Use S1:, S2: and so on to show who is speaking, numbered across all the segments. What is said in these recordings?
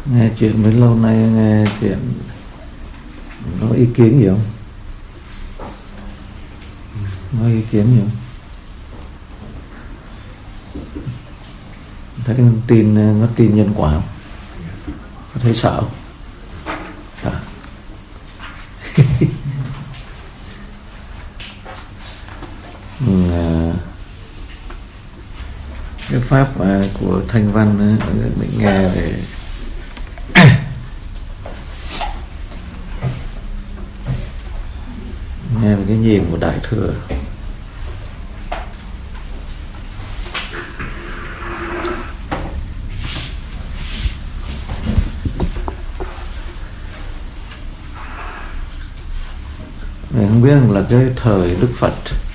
S1: Nghe chuyện mấy lâu nay nghe chuyện có ý kiến gì không? Có ý kiến gì không? Thấy nó tin nhân quả không? Có thấy sợ không? Sợ. Cái pháp của Thanh Văn mình nghe về nghe về cái nhìn của Đại Thừa. Mình không biết là cái thời Đức Phật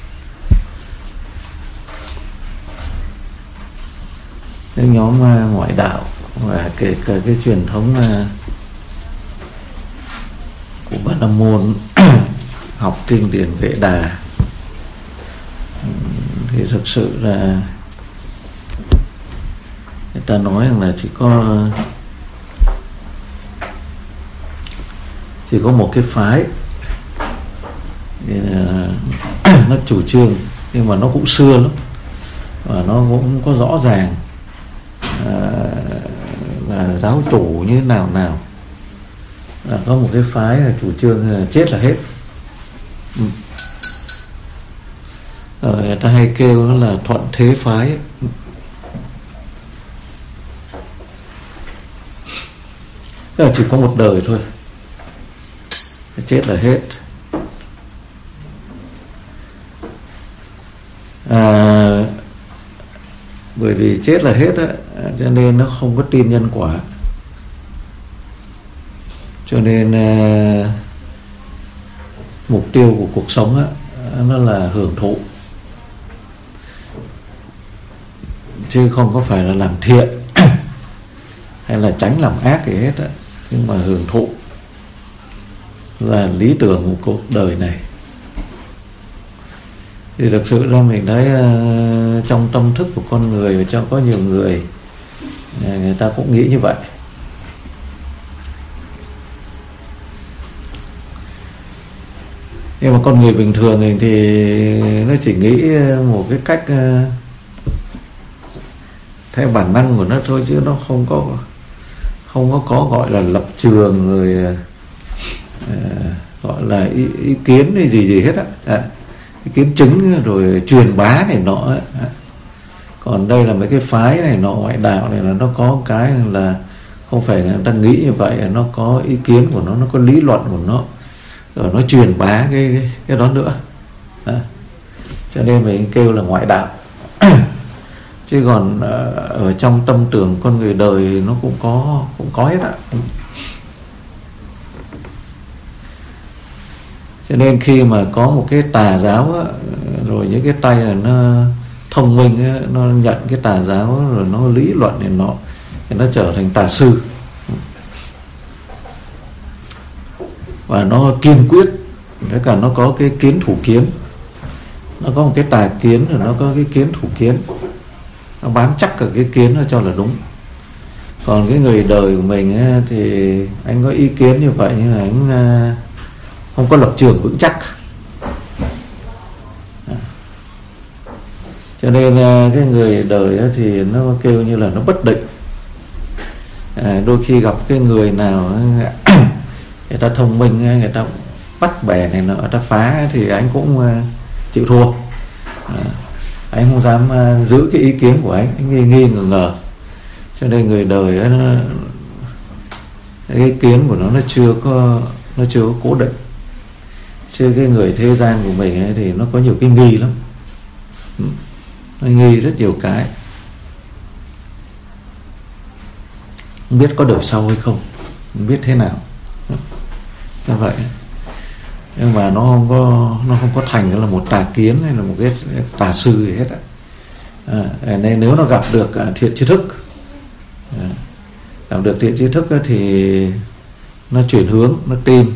S1: cái nhóm ngoại đạo và kể cả cái truyền thống của Bà La Môn học kinh điển Vệ Đà thì thực sự là người ta nói rằng là chỉ có một cái phái nó chủ trương, nhưng mà nó cũng xưa lắm và nó cũng có rõ ràng là giáo chủ như nào là có một cái phái là chủ trương là chết là hết. Rồi người ta hay kêu nó là thuận thế phái. Tức là chỉ có một đời thôi, chết là hết. Bởi vì chết là hết á, cho nên nó không có tin nhân quả, cho nên mục tiêu của cuộc sống á, nó là hưởng thụ, chứ không có phải là làm thiện hay là tránh làm ác gì hết á, nhưng mà hưởng thụ là lý tưởng của cuộc đời này. Thì thực sự ra mình thấy trong tâm thức của con người, và cho có nhiều người ta cũng nghĩ như vậy. Nhưng mà con người bình thường thì nó chỉ nghĩ một cái cách theo bản năng của nó thôi, chứ nó không có gọi là lập trường rồi gọi là ý kiến hay gì hết á. Ý kiến chứng rồi truyền bá này nọ. Còn đây là mấy cái phái này nọ, ngoại đạo này, là nó có cái là không phải người ta nghĩ như vậy, nó có ý kiến của nó có lý luận của nó, rồi nó truyền bá cái đó nữa. Cho nên mình kêu là ngoại đạo. Chứ còn ở trong tâm tưởng con người đời nó cũng có hết ạ. Cho nên khi mà có một cái tà giáo á, rồi những cái tay là nó thông minh á, nó nhận cái tà giáo rồi nó lý luận này nọ, thì nó trở thành tà sư, và nó kiên quyết, với cả nó có cái kiến thủ kiến, nó có một cái tà kiến rồi nó có cái kiến thủ kiến, nó bám chắc cả cái kiến nó cho là đúng. Còn cái người đời của mình á, thì anh có ý kiến như vậy nhưng mà anh không có lập trường vững chắc. Cho nên cái người đời thì nó kêu như là nó bất định. Đôi khi gặp cái người nào người ta thông minh, người ta bắt bẻ này nọ, người ta phá thì anh cũng chịu thua. Anh không dám giữ cái ý kiến của anh nghi ngờ. Cho nên người đời cái ý kiến của nó chưa có cố định. Chứ cái người thế gian của mình thì nó có nhiều cái nghi lắm, nó nghi rất nhiều cái, không biết có đời sau hay không biết thế nào. Như vậy, nhưng mà nó không có thành là một tà kiến hay là một cái tà sư gì hết á. Nên nếu nó gặp được thiện tri thức, thì nó chuyển hướng, nó tin.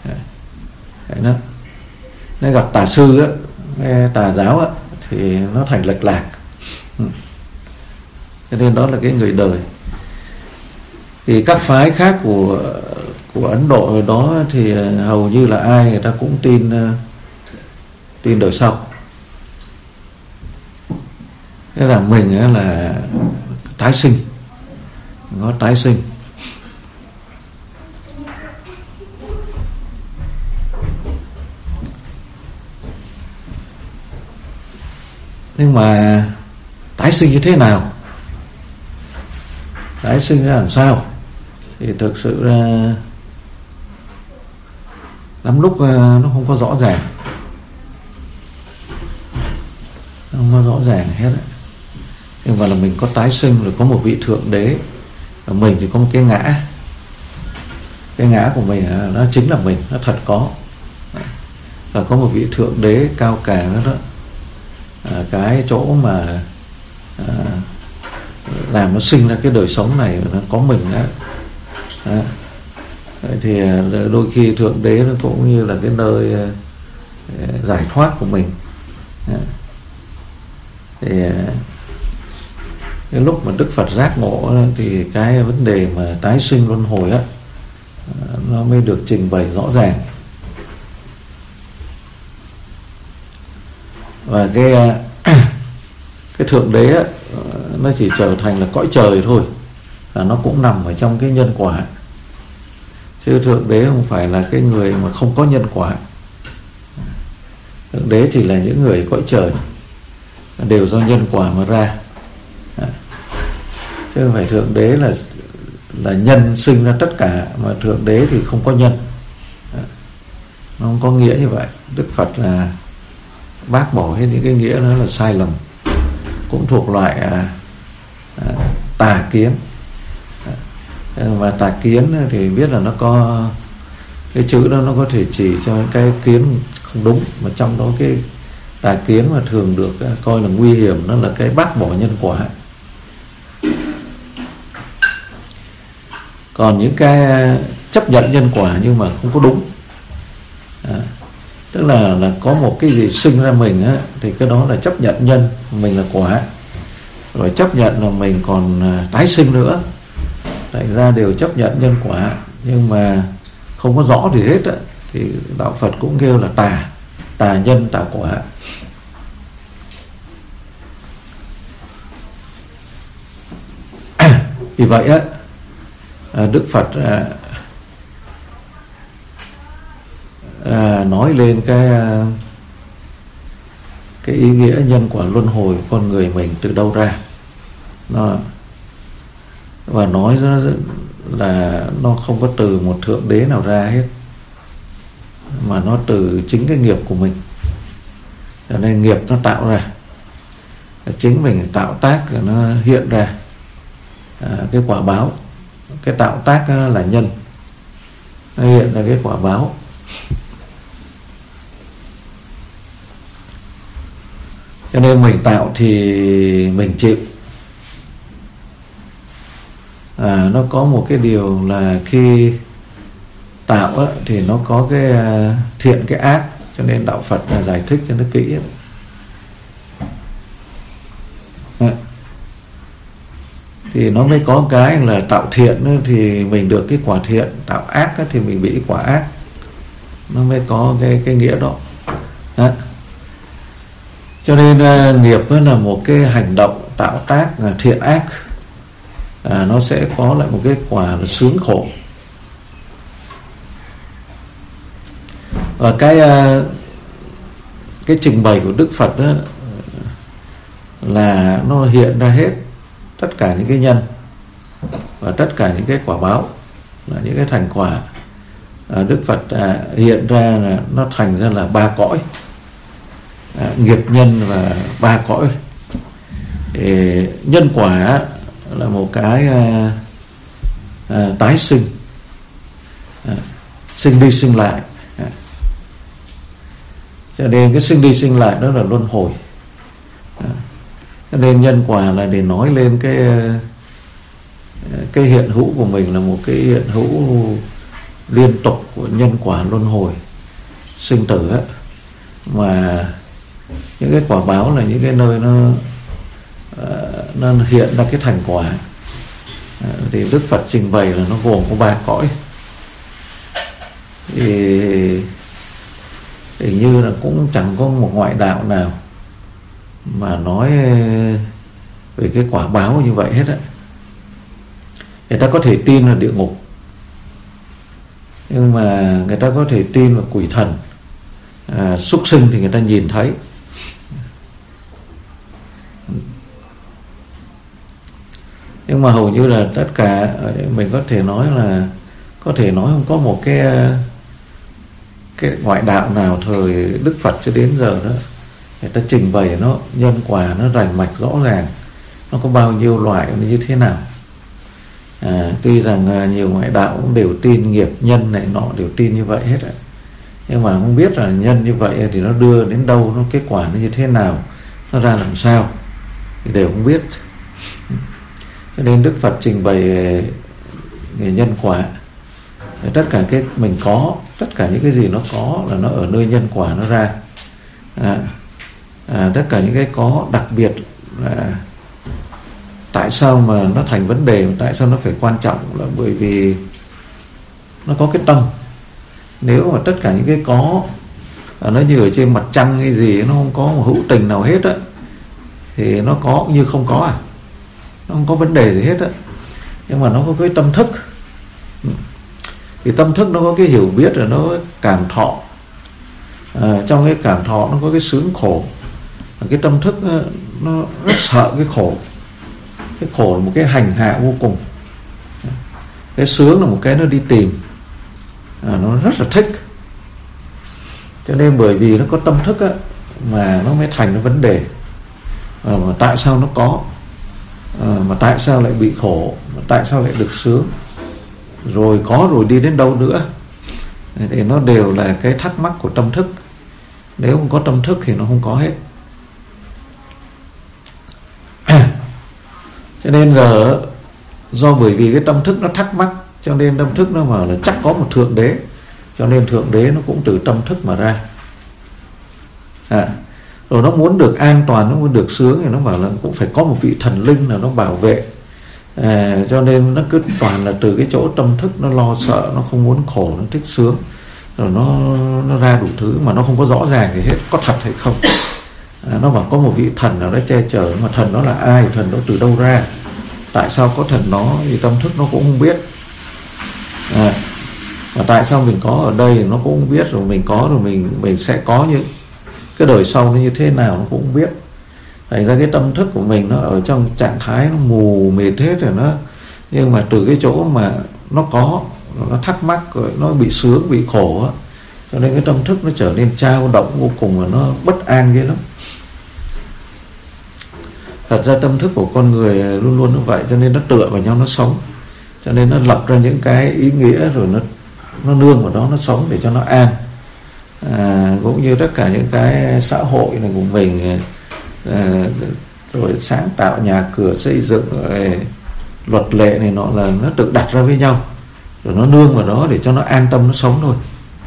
S1: Nó gặp tà sư á, tà giáo á, thì nó thành lệch lạc. Cho nên đó là cái người đời. Thì các phái khác của Ấn Độ hồi đó thì hầu như là ai người ta cũng tin đời sau. Thế là mình là tái sinh, có tái sinh. Nhưng mà tái sinh như thế nào, tái sinh ra làm sao, thì thực sự ra lắm lúc nó không có rõ ràng, không có rõ ràng hết. Nhưng mà là mình có tái sinh, rồi có một vị thượng đế, và mình thì có một cái ngã. Cái ngã của mình nó chính là mình, nó thật có. Và có một vị thượng đế cao cả đó, cái chỗ mà làm nó sinh ra cái đời sống này, nó có mình đó. Thì đôi khi thượng đế nó cũng như là cái nơi giải thoát của mình. Thì cái lúc mà Đức Phật giác ngộ thì cái vấn đề mà tái sinh luân hồi á, nó mới được trình bày rõ ràng. Và cái thượng đế á, nó chỉ trở thành là cõi trời thôi, và nó cũng nằm ở trong cái nhân quả, chứ thượng đế không phải là cái người mà không có nhân quả. Thượng đế chỉ là những người cõi trời, đều do nhân quả mà ra, chứ không phải thượng đế là nhân sinh ra tất cả, mà thượng đế thì không có nhân. Nó không có nghĩa như vậy. Đức Phật là bác bỏ hết những cái nghĩa đó là sai lầm, cũng thuộc loại tà kiến. Và tà kiến thì biết là nó có cái chữ đó, nó có thể chỉ cho cái kiến không đúng, mà trong đó cái tà kiến mà thường được coi là nguy hiểm, nó là cái bác bỏ nhân quả. Còn những cái chấp nhận nhân quả nhưng mà không có đúng, tức là có một cái gì sinh ra mình á, thì cái đó là chấp nhận nhân, mình là quả, rồi chấp nhận là mình còn tái sinh nữa. Thành ra đều chấp nhận nhân quả, nhưng mà không có rõ gì hết á, thì đạo Phật cũng kêu là tà nhân tà quả. Vì vậy á, Đức Phật nói lên cái ý nghĩa nhân quả luân hồi của con người mình từ đâu ra. Và nói là nó không có từ một thượng đế nào ra hết, mà nó từ chính cái nghiệp của mình. Cho nên nghiệp nó tạo ra, chính mình tạo tác, nó hiện ra cái quả báo. Cái tạo tác là nhân, nó hiện ra cái quả báo. Cho nên mình tạo thì mình chịu. Nó có một cái điều là khi tạo á, thì nó có cái thiện cái ác, cho nên đạo Phật giải thích cho nó kỹ. Thì nó mới có cái là tạo thiện thì mình được cái quả thiện, tạo ác thì mình bị quả ác. Nó mới có cái nghĩa đó. Cho nên nghiệp là một cái hành động tạo tác thiện ác, nó sẽ có lại một cái quả là sướng khổ. Và cái trình bày của Đức Phật đó là nó hiện ra hết tất cả những cái nhân và tất cả những cái quả báo, là những cái thành quả. Đức Phật hiện ra là nó thành ra là 3 cõi, nghiệp nhân và 3 cõi. Nhân quả là một cái tái sinh, sinh đi sinh lại. Cho nên cái sinh đi sinh lại đó là luân hồi. Cho nên nhân quả là để nói lên cái hiện hữu của mình là một cái hiện hữu liên tục của nhân quả luân hồi sinh tử á. Mà những cái quả báo là những cái nơi nó hiện ra cái thành quả. Thì Đức Phật trình bày là nó gồm có 3 cõi. Thì hình như là cũng chẳng có một ngoại đạo nào mà nói về cái quả báo như vậy hết á. Người ta có thể tin là địa ngục, nhưng mà người ta có thể tin vào quỷ thần, súc sinh thì người ta nhìn thấy. Nhưng mà hầu như là tất cả mình có thể nói không có một cái ngoại đạo nào thời Đức Phật cho đến giờ đó người ta trình bày nó nhân quả nó rành mạch rõ ràng, nó có bao nhiêu loại, nó như thế nào. Tuy rằng nhiều ngoại đạo cũng đều tin nghiệp nhân này nọ, đều tin như vậy hết ạ, nhưng mà không biết là nhân như vậy thì nó đưa đến đâu, nó kết quả nó như thế nào, nó ra làm sao thì đều không biết. Cho nên Đức Phật trình bày về nhân quả, tất cả cái mình có, tất cả những cái gì nó có là nó ở nơi nhân quả nó ra. Tất cả những cái có, đặc biệt là tại sao mà nó thành vấn đề, tại sao nó phải quan trọng, là bởi vì nó có cái tâm. Nếu mà tất cả những cái có nó như ở trên mặt trăng hay gì, nó không có một hữu tình nào hết á, thì nó có như không có nó không có vấn đề gì hết á. Nhưng mà nó có cái tâm thức, thì tâm thức nó có cái hiểu biết, rồi nó cảm thọ. Trong cái cảm thọ nó có cái sướng khổ. Cái tâm thức nó rất sợ cái khổ. Cái khổ là một cái hành hạ vô cùng. Cái sướng là một cái nó đi tìm, nó rất là thích. Cho nên bởi vì nó có tâm thức á, mà nó mới thành cái vấn đề. Mà tại sao nó có, mà tại sao lại bị khổ, mà tại sao lại được sướng, rồi có rồi đi đến đâu nữa, thì nó đều là cái thắc mắc của tâm thức. Nếu không có tâm thức thì nó không có hết. Cho nên giờ do bởi vì cái tâm thức nó thắc mắc, cho nên tâm thức nó bảo là chắc có một thượng đế, cho nên thượng đế nó cũng từ tâm thức mà ra. Rồi nó muốn được an toàn, nó muốn được sướng, thì nó bảo là cũng phải có một vị thần linh nào nó bảo vệ. Cho nên nó cứ toàn là từ cái chỗ tâm thức nó lo sợ, nó không muốn khổ, nó thích sướng, rồi nó ra đủ thứ mà nó không có rõ ràng gì hết, có thật hay không. Nó bảo có một vị thần nào đó che chở, mà thần đó là ai, thần đó từ đâu ra, tại sao có thần đó, thì tâm thức nó cũng không biết. Mà tại sao mình có ở đây nó cũng không biết, rồi mình có rồi mình sẽ có những cái đời sau nó như thế nào nó cũng không biết. Thành ra cái tâm thức của mình nó ở trong trạng thái nó mù mịt hết rồi. Nhưng mà từ cái chỗ mà nó có, nó thắc mắc, rồi nó bị sướng, bị khổ á, cho nên cái tâm thức nó trở nên trao động vô cùng, và nó bất an ghê lắm. Thật ra tâm thức của con người luôn luôn như vậy, cho nên nó tựa vào nhau nó sống. Cho nên nó lập ra những cái ý nghĩa, rồi nó nương vào đó nó sống để cho nó an. Cũng như tất cả những cái xã hội này của mình, rồi sáng tạo nhà cửa xây dựng, rồi luật lệ này nọ là nó tự đặt ra với nhau, rồi nó nương vào đó để cho nó an tâm nó sống thôi.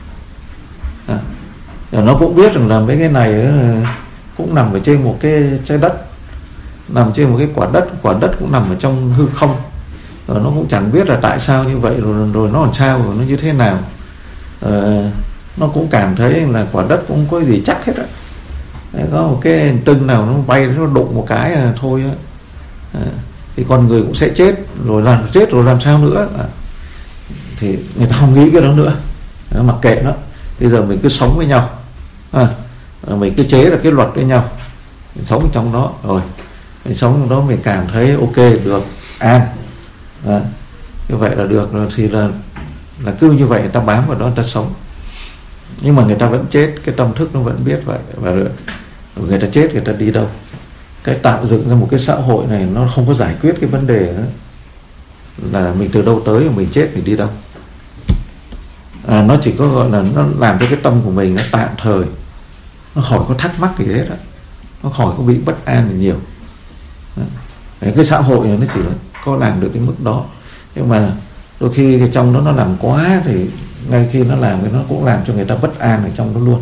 S1: Rồi nó cũng biết rằng là mấy cái này cũng nằm ở trên một cái trái đất, nằm trên một cái quả đất cũng nằm ở trong hư không, rồi nó cũng chẳng biết là tại sao như vậy, rồi nó làm sao, rồi nó như thế nào. Nó cũng cảm thấy là quả đất cũng không có gì chắc hết á. Có một cái hành tinh nào nó bay, nó đụng một cái thôi á, thì con người cũng sẽ chết, rồi làm sao nữa. Thì người ta không nghĩ cái đó nữa, mặc kệ nó. Bây giờ mình cứ sống với nhau, mình cứ chế ra cái luật với nhau, mình sống trong đó, rồi mình sống trong đó mình cảm thấy ok, được, an, như vậy là được rồi. Thì là cứ như vậy người ta bám vào đó, người ta sống. Nhưng mà người ta vẫn chết, cái tâm thức nó vẫn biết vậy. Và người ta chết, người ta đi đâu? Cái tạo dựng ra một cái xã hội này nó không có giải quyết cái vấn đề đó, là mình từ đâu tới, mình chết mình đi đâu. Nó chỉ có gọi là nó làm cho cái tâm của mình nó tạm thời, nó khỏi có thắc mắc gì hết á, nó khỏi có bị bất an gì nhiều. Cái xã hội này nó chỉ có làm được cái mức đó. Nhưng mà đôi khi cái trong đó nó làm quá, thì ngay khi nó làm thì nó cũng làm cho người ta bất an ở trong đó luôn.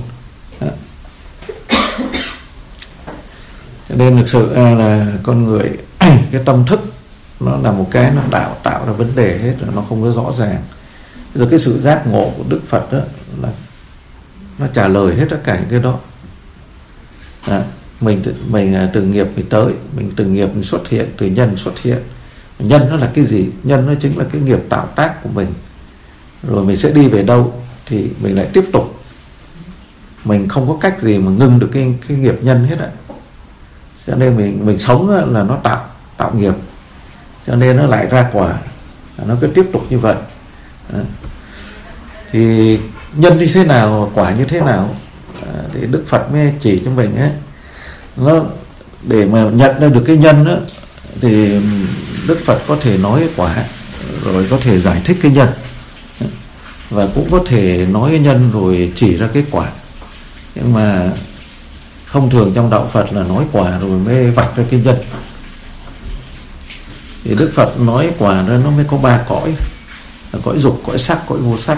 S1: Cho nên thực sự là con người cái tâm thức nó là một cái nó tạo ra vấn đề hết, nó không có rõ ràng. Bây giờ cái sự giác ngộ của Đức Phật đó là nó trả lời hết tất cả những cái đó. Mình từ nghiệp mình tới, mình từ nghiệp mình xuất hiện, từ nhân xuất hiện. Nhân nó là cái gì? Nhân nó chính là cái nghiệp tạo tác của mình. Rồi mình sẽ đi về đâu thì mình lại tiếp tục. Mình không có cách gì mà ngưng được cái nghiệp nhân hết ạ. Cho nên mình sống là nó tạo nghiệp, cho nên nó lại ra quả, nó cứ tiếp tục như vậy. Thì nhân như thế nào, quả như thế nào, thì Đức Phật mới chỉ cho mình ấy. Nó để mà nhận ra được cái nhân đó, thì Đức Phật có thể nói cái quả, rồi có thể giải thích cái nhân, và cũng có thể nói cái nhân rồi chỉ ra cái quả. Nhưng mà thông thường trong đạo Phật là nói quả rồi mới vạch ra cái nhân. Thì Đức Phật nói quả đó nó mới có 3 cõi: là cõi dục, cõi sắc, cõi vô sắc.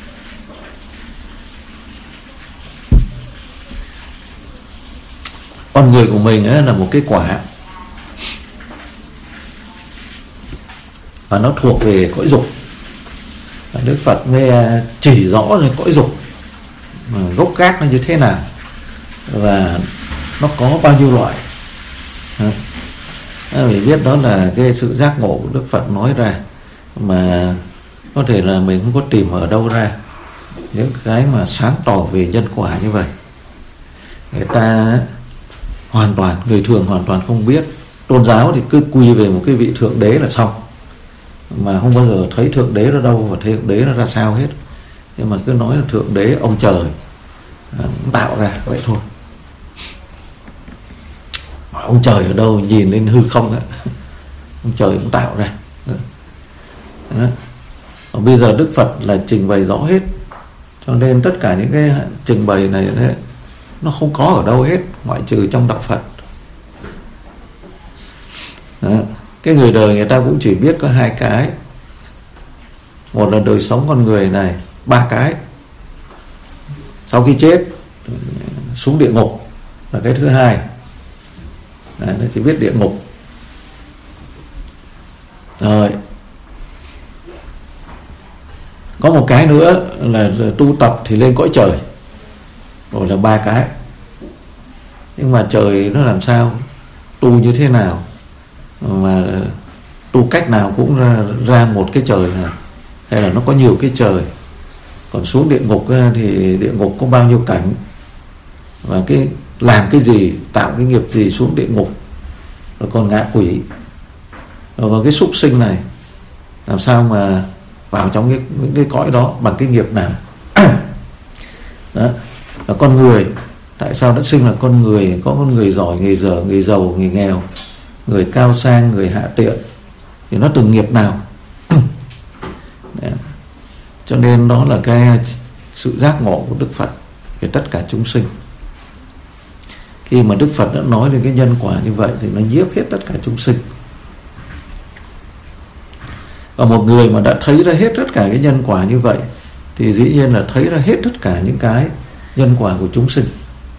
S1: Con người của mình ấy là một cái quả, và nó thuộc về cõi dục. Và Đức Phật mới chỉ rõ rồi cõi dục gốc gác nó như thế nào, và nó có bao nhiêu loại. Mình biết đó là cái sự giác ngộ của Đức Phật nói ra, mà có thể là mình không có tìm ở đâu ra những cái mà sáng tỏ về nhân quả như vậy. Người ta hoàn toàn, người thường hoàn toàn không biết. Tôn giáo thì cứ quy về một cái vị thượng đế là xong, mà không bao giờ thấy thượng đế ở đâu và thượng đế nó ra sao hết. Nhưng mà cứ nói là thượng đế ông trời tạo ra vậy thôi. Ông trời ở đâu, nhìn lên hư không ấy, ông trời cũng tạo ra. Bây giờ Đức Phật là trình bày rõ hết, cho nên tất cả những cái trình bày này nó không có ở đâu hết, ngoại trừ trong đạo Phật. Cái người đời người ta cũng chỉ biết có 2 cái. Một là đời sống con người này, 3 cái. Sau khi chết xuống địa ngục là cái thứ hai. Nó chỉ biết địa ngục. Rồi có một cái nữa là tu tập thì lên cõi trời. Rồi là 3 cái. Nhưng mà trời nó làm sao, tu như thế nào, mà tu cách nào cũng ra một cái trời hả? Hay là nó có nhiều cái trời? Còn xuống địa ngục thì địa ngục có bao nhiêu cảnh, và cái làm cái gì, tạo cái nghiệp gì xuống địa ngục. Rồi còn ngạ quỷ, rồi cái súc sinh này làm sao mà vào trong những cái cõi đó, bằng cái nghiệp nào. Đó. Và con người, tại sao nó sinh là con người? Có con người giỏi, người dở, người giàu, người nghèo, người cao sang, người hạ tiện, thì nó từng nghiệp nào. Cho nên đó là cái sự giác ngộ của Đức Phật về tất cả chúng sinh. Khi mà Đức Phật đã nói đến cái nhân quả như vậy thì nó nhiếp hết tất cả chúng sinh. Và một người mà đã thấy ra hết tất cả cái nhân quả như vậy thì dĩ nhiên là thấy ra hết tất cả những cái nhân quả của chúng sinh.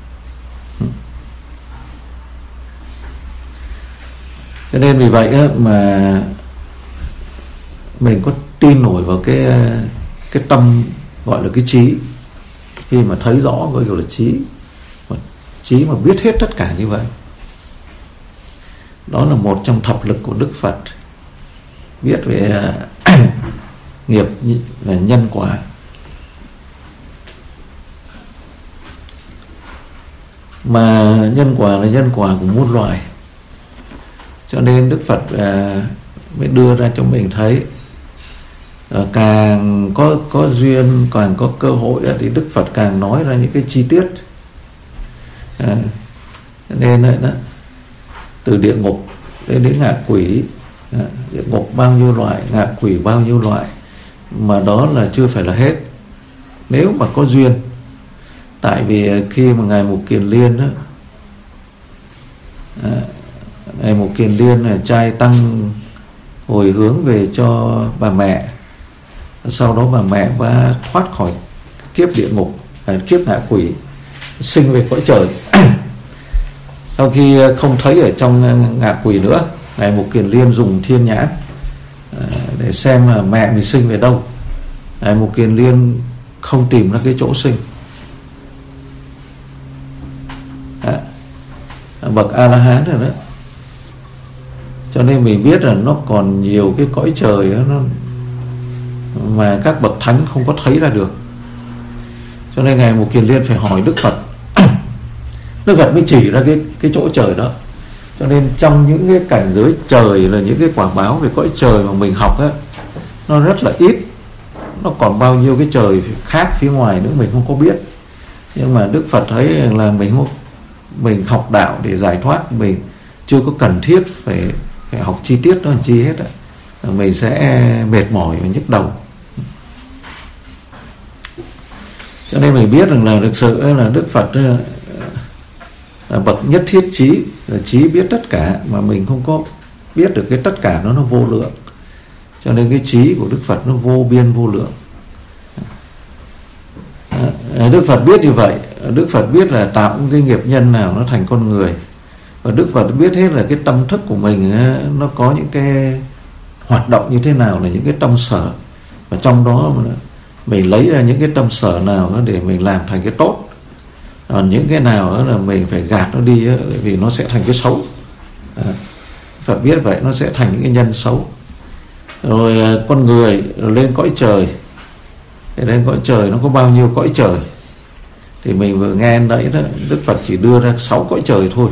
S1: Cho nên vì vậy mà mình có tin nổi vào cái tâm gọi là cái trí. Khi mà thấy rõ gọi là trí mà biết hết tất cả như vậy. Đó là một trong thập lực của Đức Phật, biết về nghiệp và nhân quả. Mà nhân quả là nhân quả của muôn loài, cho nên Đức Phật mới đưa ra cho mình thấy. Càng có duyên, càng có cơ hội thì Đức Phật càng nói ra những cái chi tiết. Nên đó, từ địa ngục đến ngạ quỷ, địa ngục bao nhiêu loại, ngạ quỷ bao nhiêu loại, mà đó là chưa phải là hết. Nếu mà có duyên, tại vì khi mà Ngài Mục Kiền Liên đó, Ngài Mục Kiền Liên là trai tăng hồi hướng về cho bà mẹ. Sau đó bà mẹ đã thoát khỏi kiếp địa ngục, kiếp ngạ quỷ, sinh về cõi trời. Sau khi không thấy ở trong ngạ quỷ nữa Ngài Mục Kiền Liên dùng thiên nhãn để xem là mẹ mình sinh về đâu. Ngài Mục Kiền Liên không tìm ra cái chỗ sinh. Bậc A-la-hán rồi đó. Cho nên mình biết là nó còn nhiều cái cõi trời đó, nó mà các bậc thánh không có thấy ra được. Cho nên Ngài Mục Kiền Liên phải hỏi Đức Phật. Đức Phật mới chỉ ra cái chỗ trời đó. Cho nên trong những cái cảnh giới trời là những cái quả báo về cõi trời mà mình học á, nó rất là ít. Nó còn bao nhiêu cái trời khác phía ngoài nữa mình không có biết. Nhưng mà Đức Phật thấy là mình học đạo để giải thoát, mình chưa có cần thiết phải học chi tiết đó làm chi hết á. Mình sẽ mệt mỏi và nhức đầu. Cho nên mình biết rằng là thực sự là Đức Phật là bậc nhất thiết trí, là trí biết tất cả, mà mình không có biết được cái tất cả nó vô lượng. Cho nên cái trí của Đức Phật nó vô biên vô lượng. Đức Phật biết như vậy. Đức Phật biết là tạo cái nghiệp nhân nào nó thành con người. Và Đức Phật biết hết là cái tâm thức của mình nó có những cái hoạt động như thế nào, là những cái tâm sở. Và trong đó mình lấy ra những cái tâm sở nào đó để mình làm thành cái tốt. Còn những cái nào đó là mình phải gạt nó đi, vì nó sẽ thành cái xấu. Phật biết vậy, nó sẽ thành những cái nhân xấu. Rồi con người lên cõi trời. Thì lên cõi trời nó có bao nhiêu cõi trời? Thì mình vừa nghe đấy đó, Đức Phật chỉ đưa ra 6 cõi trời thôi.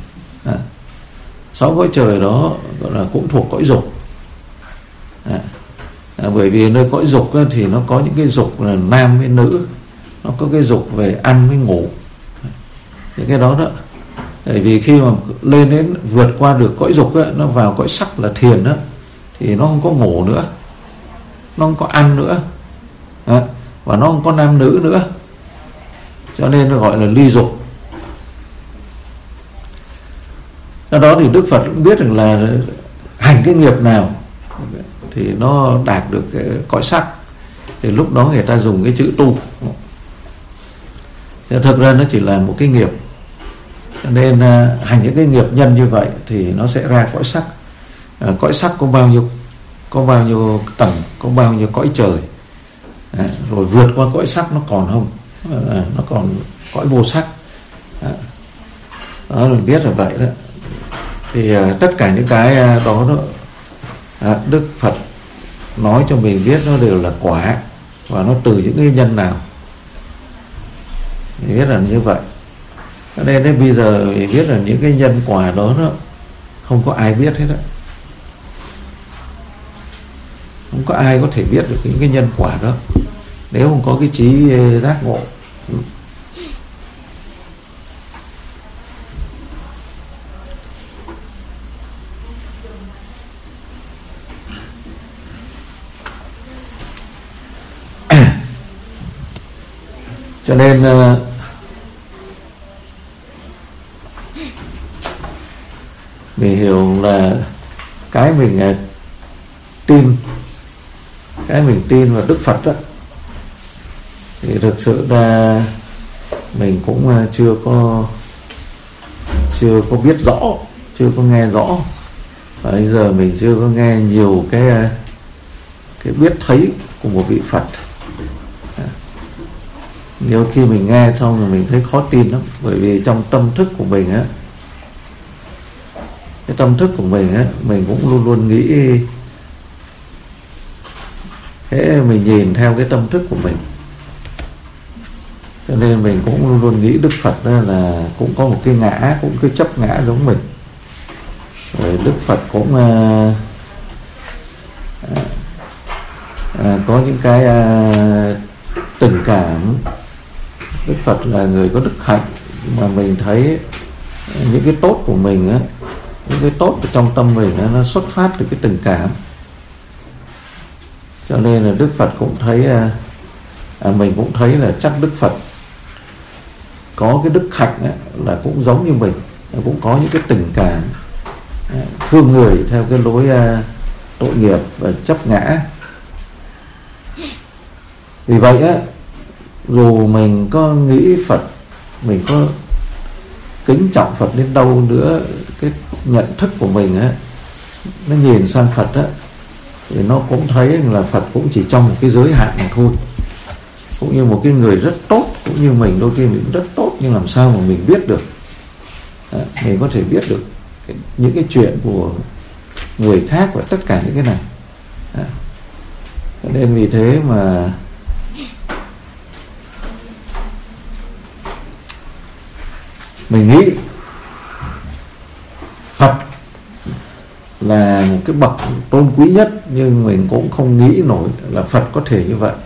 S1: 6 cõi trời đó gọi là cũng thuộc cõi dục. Bởi vì nơi cõi dục thì nó có những cái dục là nam với nữ, nó có cái dục về ăn với ngủ, những cái đó đó. Bởi vì khi mà lên đến vượt qua được cõi dục nó vào cõi sắc là thiền đó, thì nó không có ngủ nữa, nó không có ăn nữa, và nó không có nam nữ nữa. Cho nên nó gọi là ly dục. Do đó thì Đức Phật cũng biết rằng là hành cái nghiệp nào thì nó đạt được cái cõi sắc, thì lúc đó người ta dùng cái chữ tu. Thì thực ra nó chỉ là một cái nghiệp. Cho nên hành những cái nghiệp nhân như vậy thì nó sẽ ra cõi sắc. Cõi sắc có bao nhiêu tầng, có bao nhiêu cõi trời. Rồi vượt qua cõi sắc nó còn không, nó còn cõi vô sắc. Đó mình biết là vậy đó. Thì tất cả những cái đó Đức Phật nói cho mình biết nó đều là quả, và nó từ những cái nhân nào mình biết là như vậy. Cho nên đến bây giờ mình biết là những cái nhân quả đó không có ai biết hết á. Không có ai có thể biết được những cái nhân quả đó nếu không có cái trí giác ngộ. Cho nên mình hiểu là cái mình tin vào Đức Phật đó, thì thực sự ra mình cũng chưa có biết rõ, chưa có nghe rõ. Và bây giờ mình chưa có nghe nhiều cái biết thấy của một vị Phật. Nhiều khi mình nghe xong rồi mình thấy khó tin lắm. Bởi vì trong tâm thức của mình á, cái tâm thức của mình á, mình cũng luôn luôn nghĩ, thế mình nhìn theo cái tâm thức của mình. Cho nên mình cũng luôn luôn nghĩ Đức Phật đó là cũng có một cái ngã, cũng cái chấp ngã giống mình. Rồi Đức Phật cũng có những cái tình cảm. Đức Phật là người có đức hạnh, mà mình thấy những cái tốt của mình á, những cái tốt ở trong tâm mình á, nó xuất phát từ cái tình cảm. Cho nên là Đức Phật cũng thấy mình cũng thấy là chắc Đức Phật có cái đức hạnh á, là cũng giống như mình, cũng có những cái tình cảm thương người theo cái lối tội nghiệp và chấp ngã. Vì vậy á, dù mình có nghĩ Phật, mình có kính trọng Phật đến đâu nữa, cái nhận thức của mình á, nó nhìn sang Phật á, thì nó cũng thấy là Phật cũng chỉ trong một cái giới hạn này thôi, cũng như một cái người rất tốt, cũng như mình đôi khi mình rất tốt, nhưng làm sao mà mình biết được, mình có thể biết được những cái chuyện của người khác và tất cả những cái này. Nên vì thế mà mình nghĩ Phật là một cái bậc tôn quý nhất, nhưng mình cũng không nghĩ nổi là Phật có thể như vậy.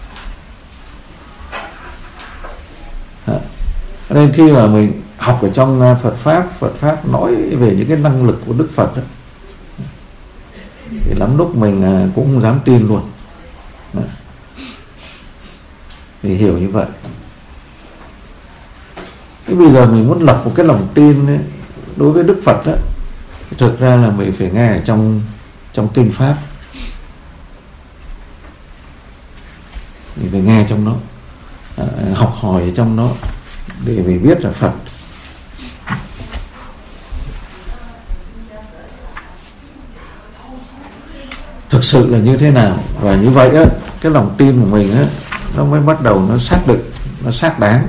S1: Nên khi mà mình học ở trong Phật Pháp nói về những cái năng lực của Đức Phật đó, thì lắm lúc mình cũng không dám tin luôn. Thì hiểu như vậy. Thế bây giờ mình muốn lập một cái lòng tin ấy, đối với Đức Phật đó, thực ra là mình phải nghe ở trong kinh Pháp, mình phải nghe trong đó, học hỏi ở trong đó để mình biết là Phật thực sự là như thế nào. Và như vậy á, cái lòng tin của mình á, nó mới bắt đầu nó xác định, nó xác đáng.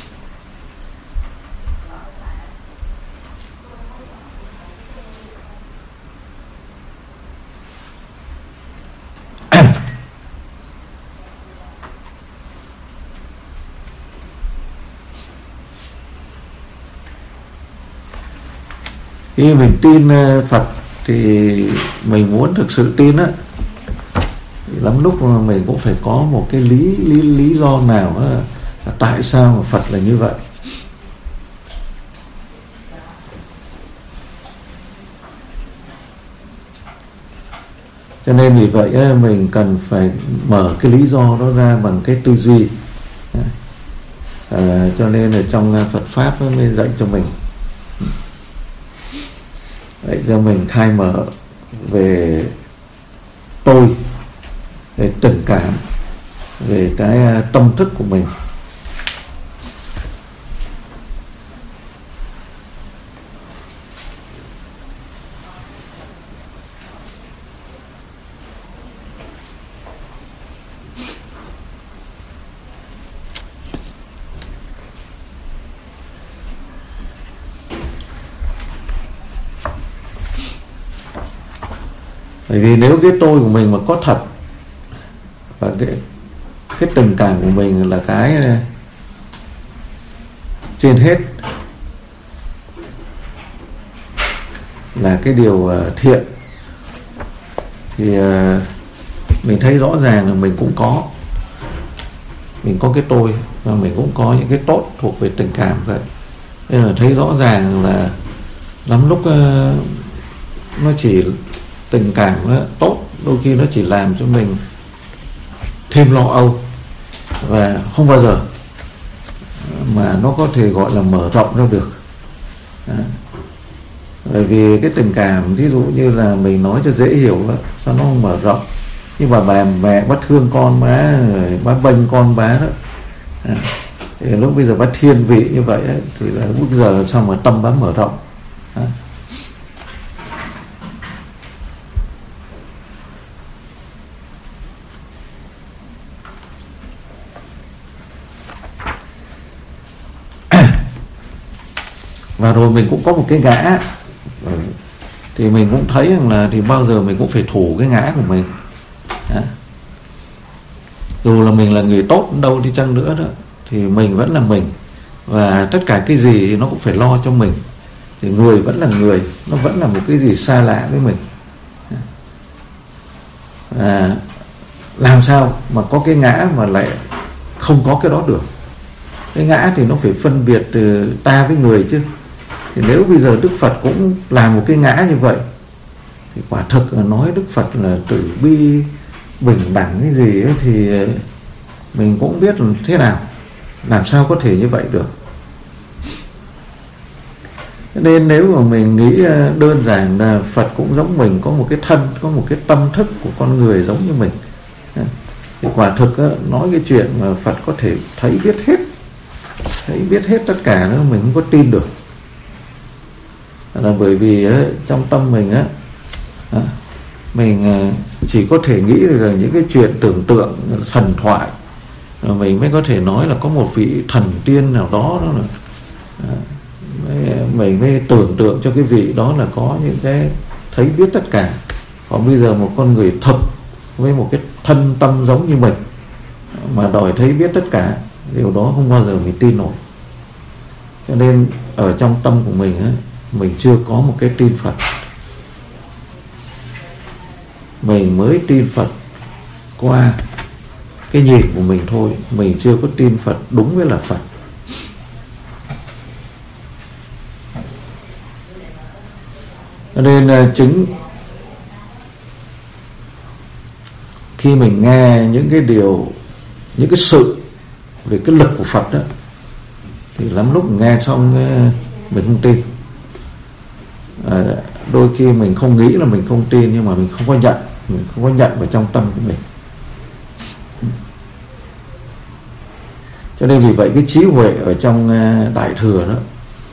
S1: Khi mình tin Phật thì mình muốn thực sự tin á, thì lắm lúc mà mình cũng phải có một cái lý do nào đó, là tại sao mà Phật là như vậy. Cho nên vì vậy mình cần phải mở cái lý do đó ra bằng cái tư duy. Cho nên là trong Phật Pháp mới dạy cho mình, dạy cho mình khai mở về tôi, về tình cảm, về cái tâm thức của mình. Bởi vì nếu cái tôi của mình mà có thật, và cái tình cảm của mình là cái trên hết, là cái điều thiện, thì mình thấy rõ ràng là mình cũng có, mình có cái tôi, và mình cũng có những cái tốt thuộc về tình cảm vậy. Nên là thấy rõ ràng là lắm lúc nó chỉ tình cảm tốt, đôi khi nó chỉ làm cho mình thêm lo âu, và không bao giờ mà nó có thể gọi là mở rộng ra được. Bởi vì cái tình cảm, ví dụ như là mình nói cho dễ hiểu đó, sao nó không mở rộng. Nhưng mà bà mẹ bắt thương con má, bác bênh con bá đó, thì lúc bây giờ bắt thiên vị như vậy ấy, thì là lúc giờ sao mà tâm bá mở rộng. Và rồi mình cũng có một cái ngã, thì mình cũng thấy rằng là thì bao giờ mình cũng phải thủ cái ngã của mình. Dù là mình là người tốt đâu đi chăng nữa đó, thì mình vẫn là mình, và tất cả cái gì nó cũng phải lo cho mình. Thì người vẫn là người, nó vẫn là một cái gì xa lạ với mình. Làm sao mà có cái ngã mà lại không có cái đó được. Cái ngã thì nó phải phân biệt từ ta với người chứ. Thì nếu bây giờ Đức Phật cũng làm một cái ngã như vậy, thì quả thực là nói Đức Phật là từ bi bình đẳng cái gì ấy, thì mình cũng biết là thế nào, làm sao có thể như vậy được. Nên nếu mà mình nghĩ đơn giản là Phật cũng giống mình, có một cái thân, có một cái tâm thức của con người giống như mình, thì quả thực nói cái chuyện mà Phật có thể thấy biết hết tất cả đó, mình không có tin được. Là bởi vì trong tâm mình Mình chỉ có thể nghĩ là những cái chuyện tưởng tượng thần thoại, mình mới có thể nói là có một vị thần tiên nào đó là mình mới tưởng tượng cho cái vị đó là có những cái thấy biết tất cả. Còn bây giờ một con người thực với một cái thân tâm giống như mình mà đòi thấy biết tất cả, điều đó không bao giờ mình tin nổi. Cho nên ở trong tâm của mình ấy, mình chưa có một cái tin Phật. Mình mới tin Phật qua cái nhìn của mình thôi, mình chưa có tin Phật đúng với là Phật. Cho nên chính khi mình nghe những cái điều, những cái sự về cái lực của Phật đó, thì lắm lúc nghe xong mình không tin. Đôi khi mình không nghĩ là mình không tin, nhưng mà mình không có nhận, mình không có nhận vào trong tâm của mình. Cho nên vì vậy cái trí huệ ở trong Đại Thừa đó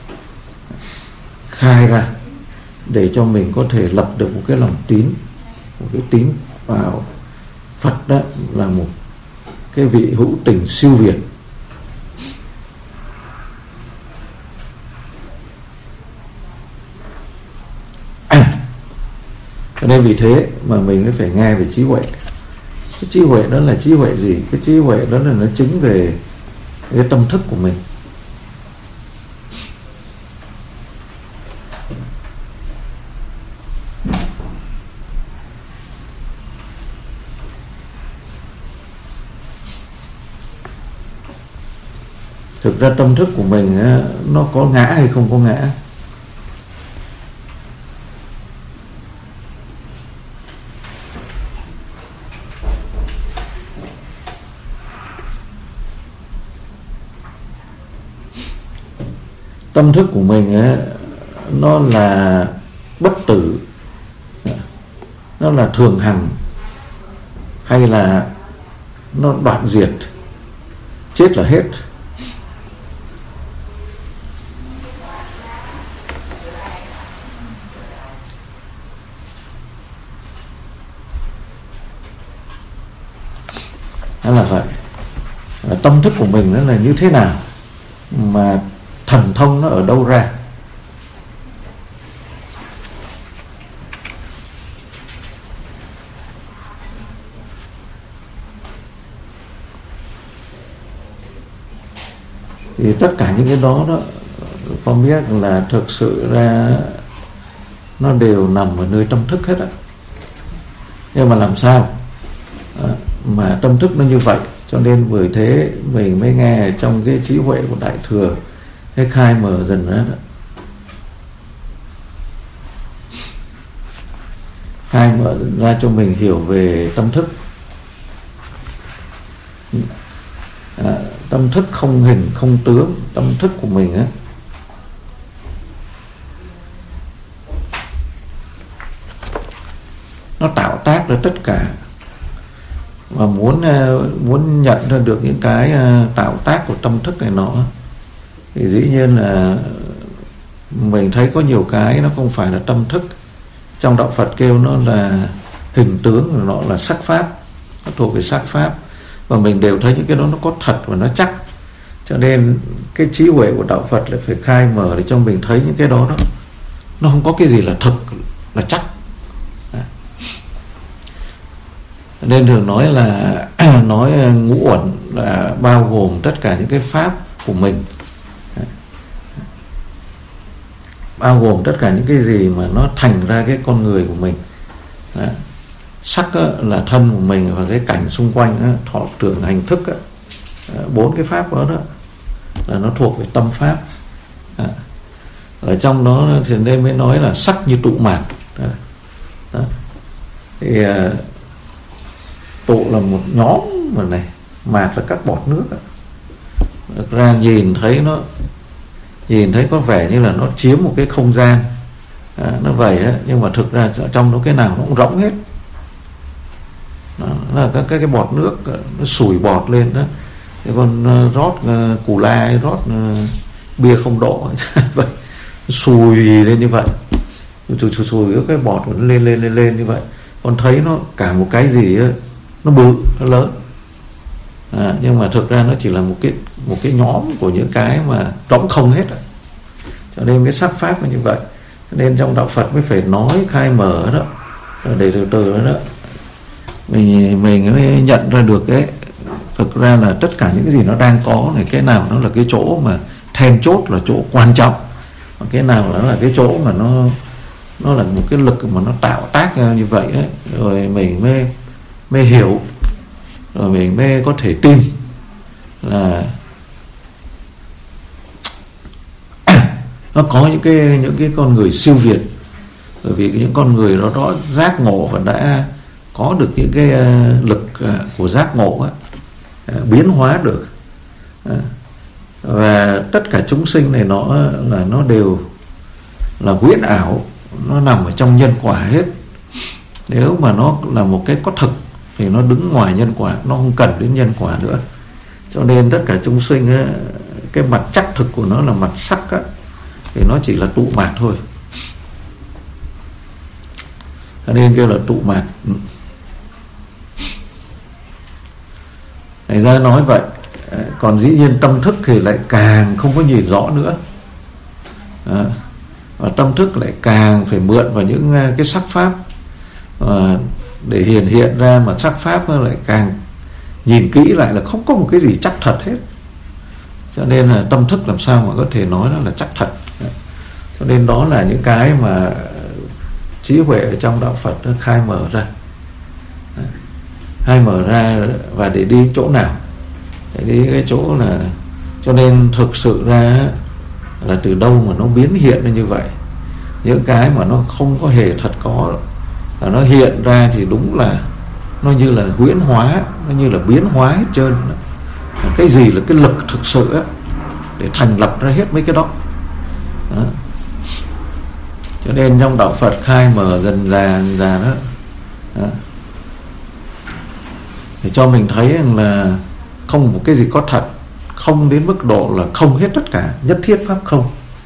S1: khai ra để cho mình có thể lập được một cái lòng tín, một cái tín vào Phật, đó là một cái vị hữu tình siêu việt. Cho nên vì thế mà mình mới phải nghe về trí huệ. Cái trí huệ đó là trí huệ gì? Cái trí huệ đó là nó chính về cái tâm thức của mình. Thực ra tâm thức của mình nó có ngã hay không có ngã? Tâm thức của mình nó là bất tử, nó là thường hằng, hay là nó đoạn diệt, chết là hết? Đó là vậy. Tâm thức của mình nó là như thế nào, mà thần thông nó ở đâu ra? Thì tất cả những cái đó con biết là thực sự ra nó đều nằm ở nơi tâm thức hết á. Nhưng mà làm sao mà tâm thức nó như vậy? Cho nên bởi thế mình mới nghe trong cái trí huệ của Đại Thừa cái khai mở dần ra đó. Khai mở ra cho mình hiểu về tâm thức. Tâm thức không hình không tướng. Tâm thức của mình á, nó tạo tác ra tất cả. Và muốn nhận ra được những cái tạo tác của tâm thức này nọ, thì dĩ nhiên là mình thấy có nhiều cái nó không phải là tâm thức. Trong đạo Phật kêu nó là hình tướng, nó là sắc pháp, nó thuộc về sắc pháp. Và mình đều thấy những cái đó nó có thật và nó chắc. Cho nên cái trí huệ của đạo Phật là phải khai mở để cho mình thấy những cái đó nó không có cái gì là thực, là chắc. Nên thường nói là nói ngũ uẩn là bao gồm tất cả những cái pháp của mình, bao gồm tất cả những cái gì mà nó thành ra cái con người của mình. Sắc là thân của mình, và cái cảnh xung quanh thọ tưởng hành thức, 4 cái pháp đó là nó thuộc về tâm pháp. Ở trong đó thì nên mới nói là sắc như tụ mạt. Thì tụ là một nhóm mà này, mạt là các bọt nước. Thực ra nhìn thấy có vẻ như là nó chiếm một cái không gian, nó vậy á, nhưng mà thực ra ở trong nó cái nào nó cũng rỗng hết. Nó là các cái bọt nước, nó sủi bọt lên đó. Thì con rót cù la, rót bia không độ vậy, sùi lên như vậy. Chùi cái bọt của nó lên như vậy, con thấy nó cả một cái gì ấy, nó bự, nó lớn. Nhưng mà thực ra nó chỉ là một cái nhóm của những cái mà trống không hết. Cho nên cái sắc pháp là như vậy. Cho nên trong đạo Phật mới phải nói khai mở đó, để từ từ đó mình mới nhận ra được cái thực ra là tất cả những cái gì nó đang có này, cái nào nó là cái chỗ mà then chốt, là chỗ quan trọng, cái nào nó là cái chỗ mà nó là một cái lực mà nó tạo tác ra như vậy ấy. Rồi mình mới hiểu, rồi mình mới có thể tin là nó có những cái con người siêu việt. Bởi vì những con người đó giác ngộ và đã có được những cái lực của giác ngộ ấy, biến hóa được. Và tất cả chúng sinh này nó đều là huyễn ảo, nó nằm ở trong nhân quả hết. Nếu mà nó là một cái có thực thì nó đứng ngoài nhân quả, nó không cần đến nhân quả nữa. Cho nên tất cả chúng sinh ấy, cái mặt chắc thực của nó là mặt sắc ấy, thì nó chỉ là tụ mạt thôi. Cho nên kêu là tụ mạt. Thành ra nói vậy. Còn dĩ nhiên tâm thức thì lại càng không có nhìn rõ nữa. Và tâm thức lại càng phải mượn vào những cái sắc pháp để hiện ra, mà sắc pháp lại càng nhìn kỹ lại là không có một cái gì chắc thật hết. Cho nên là tâm thức làm sao mà có thể nói nó là chắc thật. Cho nên đó là những cái mà trí huệ ở trong đạo Phật nó khai mở ra. Khai mở ra và để đi chỗ nào? Để đi cái chỗ là, cho nên thực sự ra là từ đâu mà nó biến hiện ra như vậy. Những cái mà nó không có hề thật có, là nó hiện ra thì đúng là nó như là huyễn hóa, nó như là biến hóa hết trơn. Cái gì là cái lực thực sự á, để thành lập ra hết mấy cái đó. Cho nên trong đạo Phật khai mở dần dà đó, để cho mình thấy rằng là không một cái gì có thật, không đến mức độ là không hết tất cả, nhất thiết pháp không.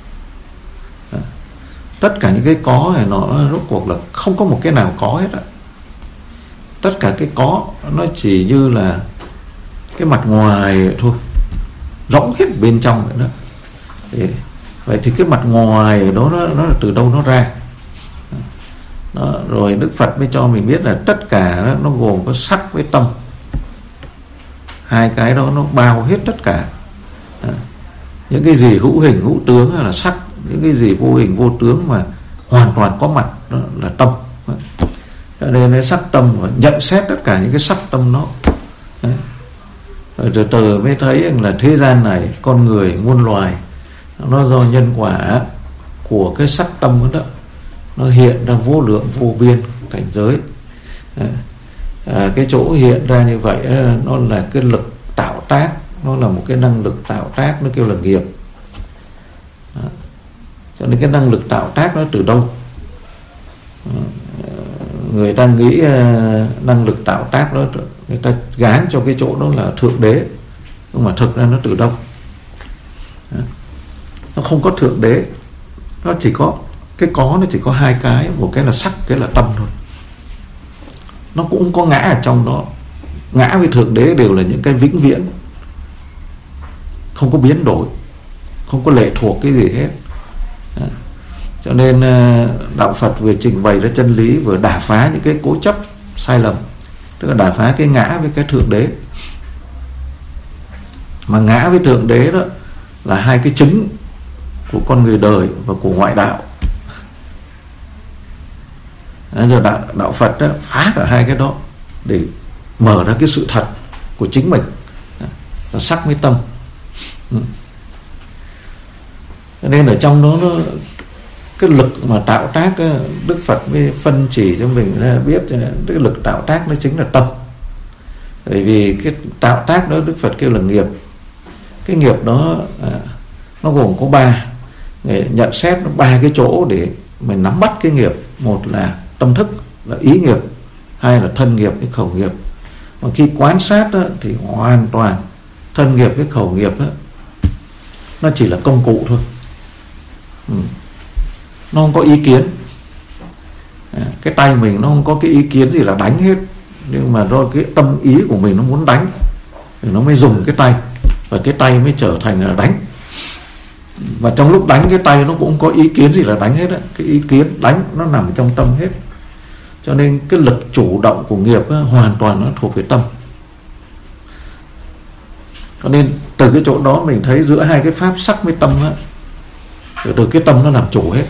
S1: Tất cả những cái có này nó rốt cuộc là không có một cái nào có hết. Tất cả cái có nó chỉ như là cái mặt ngoài thôi, rỗng hết bên trong vậy đó. Vậy thì cái mặt ngoài đó nó là từ đâu nó ra đó. Rồi Đức Phật mới cho mình biết là tất cả đó, nó gồm có sắc với tâm. Hai cái đó nó bao hết tất cả. Những cái gì hữu hình hữu tướng là sắc, những cái gì vô hình vô tướng mà hoàn toàn có mặt đó là tâm. Cho nên cái sắc tâm và nhận xét tất cả những cái sắc tâm nó. Rồi từ từ mới thấy rằng là thế gian này, con người muôn loài, nó do nhân quả của cái sắc tâm đó, nó hiện ra vô lượng vô biên cảnh giới. Cái chỗ hiện ra như vậy nó là cái lực tạo tác, nó là một cái năng lực tạo tác, nó kêu là nghiệp. Cho nên cái năng lực tạo tác nó từ đâu? Người ta nghĩ năng lực tạo tác đó, người ta gán cho cái chỗ đó là Thượng Đế, nhưng mà thực ra nó từ đâu? Nó không có Thượng Đế, nó chỉ có cái có, nó chỉ có hai cái, một cái là sắc, cái là tâm thôi. Nó cũng có ngã ở trong đó. Ngã với Thượng Đế đều là những cái vĩnh viễn, không có biến đổi, không có lệ thuộc cái gì hết. Cho nên đạo Phật vừa trình bày ra chân lý, vừa đả phá những cái cố chấp sai lầm, tức là đả phá cái ngã với cái Thượng Đế. Mà ngã với Thượng Đế đó là hai cái chứng của con người đời và của ngoại đạo. Giờ đạo Phật đó, phá cả hai cái đó để mở ra cái sự thật của chính mình, là sắc với tâm. Cho nên ở trong đó nó, cái lực mà tạo tác, Đức Phật mới phân chỉ cho mình ra biết cái lực tạo tác nó chính là tâm. Bởi vì cái tạo tác đó Đức Phật kêu là nghiệp. Cái nghiệp đó nó gồm có ba, nhận xét nó ba cái chỗ để mình nắm bắt cái nghiệp. Một là tâm thức, là ý nghiệp. Hai là thân nghiệp với khẩu nghiệp. Mà khi quan sát đó, thì hoàn toàn thân nghiệp với khẩu nghiệp đó, nó chỉ là công cụ thôi. Nó không có ý kiến. cái tay mình nó không có cái ý kiến gì là đánh hết, nhưng mà do cái tâm ý của mình nó muốn đánh thì nó mới dùng cái tay, và cái tay mới trở thành là đánh. Và trong lúc đánh cái tay nó cũng có ý kiến gì là đánh hết á, cái ý kiến đánh nó nằm trong tâm hết. Cho nên cái lực chủ động của nghiệp á, hoàn toàn nó thuộc về tâm. Cho nên từ cái chỗ đó mình thấy giữa hai cái pháp sắc với tâm á, từ cái tâm nó làm chủ hết.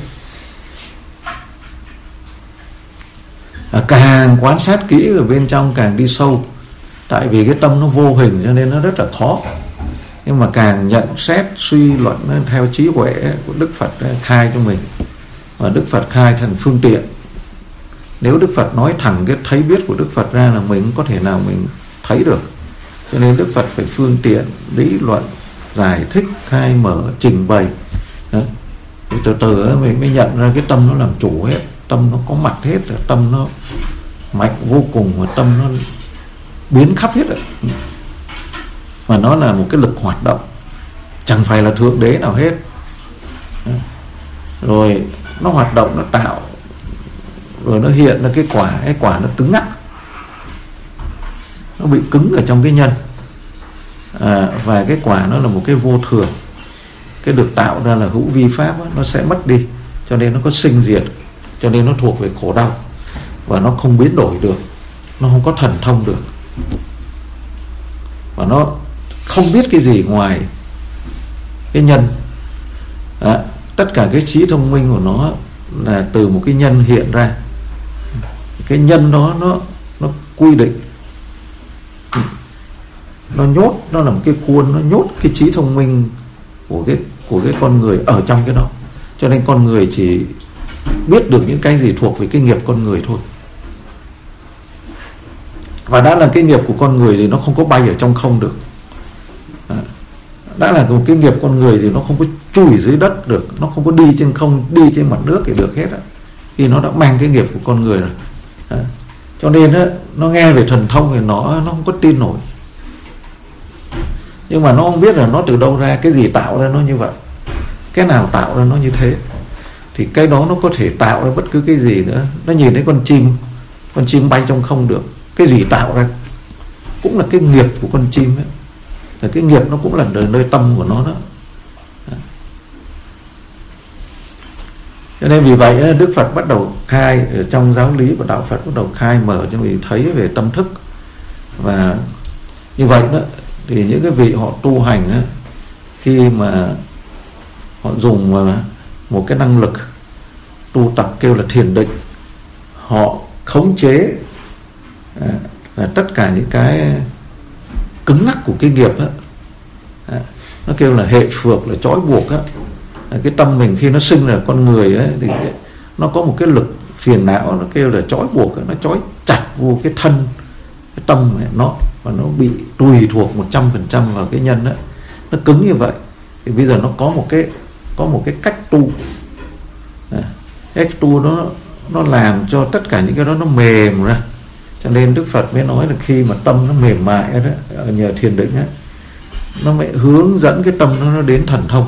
S1: Càng quan sát kỹ ở bên trong càng đi sâu, tại vì cái tâm nó vô hình cho nên nó rất là khó. Nhưng mà càng nhận xét suy luận theo trí huệ của Đức Phật khai cho mình, và Đức Phật khai thành phương tiện. Nếu Đức Phật nói thẳng cái thấy biết của Đức Phật ra là mình có thể nào mình thấy được. Cho nên Đức Phật phải phương tiện, lý luận, giải thích, khai mở, trình bày. Thì từ từ mình mới nhận ra cái tâm nó làm chủ hết, tâm nó có mặt hết, tâm nó mạnh vô cùng, và tâm nó biến khắp hết. Và nó là một cái lực hoạt động, chẳng phải là thượng đế nào hết. Rồi nó hoạt động, nó tạo, rồi nó hiện ra cái quả nó cứng ngắc, nó bị cứng ở trong cái nhân. Và cái quả nó là một cái vô thường, cái được tạo ra là hữu vi pháp đó, nó sẽ mất đi, cho nên nó có sinh diệt, cho nên nó thuộc về khổ đau, và nó không biến đổi được, nó không có thần thông được, và nó không biết cái gì ngoài cái nhân. Tất cả cái trí thông minh của nó là từ một cái nhân hiện ra. Cái nhân đó nó quy định, nó nhốt, nó là một cái khuôn, nó nhốt cái trí thông minh của cái con người ở trong cái đó. Cho nên con người chỉ biết được những cái gì thuộc về cái nghiệp con người thôi. Và đã là cái nghiệp của con người thì nó không có bay ở trong không được. Đã là một cái nghiệp con người thì nó không có chui dưới đất được, nó không có đi trên không, đi trên mặt nước thì được hết á, khi nó đã mang cái nghiệp của con người rồi. Cho nên á, nó nghe về thần thông thì nó không có tin nổi. Nhưng mà nó không biết là nó từ đâu ra, cái gì tạo ra nó như vậy, cái nào tạo ra nó như thế. Thì cái đó nó có thể tạo ra bất cứ cái gì nữa. Nó nhìn thấy con chim bay trong không được, cái gì tạo ra cũng là cái nghiệp của con chim ấy. Và cái nghiệp nó cũng là nơi tâm của nó đó. Cho nên vì vậy Đức Phật bắt đầu khai, ở trong giáo lý của đạo Phật bắt đầu khai mở cho mình thấy về tâm thức. Và như vậy đó, thì những cái vị họ tu hành đó, khi mà họ dùng một cái năng lực tu tập kêu là thiền định, họ khống chế là tất cả những cái cứng ngắc của cái nghiệp đó. Nó kêu là hệ phược, là trói buộc đó. Cái tâm mình khi nó sinh là con người ấy, thì nó có một cái lực phiền não, nó kêu là trói buộc, nó trói chặt vô cái thân, cái tâm này, và nó bị tùy thuộc 100% vào cái nhân đó. Nó cứng như vậy. Thì bây giờ nó có một cái cách tu. Cách tu nó làm cho tất cả những cái đó nó mềm ra. Cho nên Đức Phật mới nói là khi mà tâm nó mềm mại đó, nhờ thiền định đó, nó mới hướng dẫn cái tâm nó đến thần thông.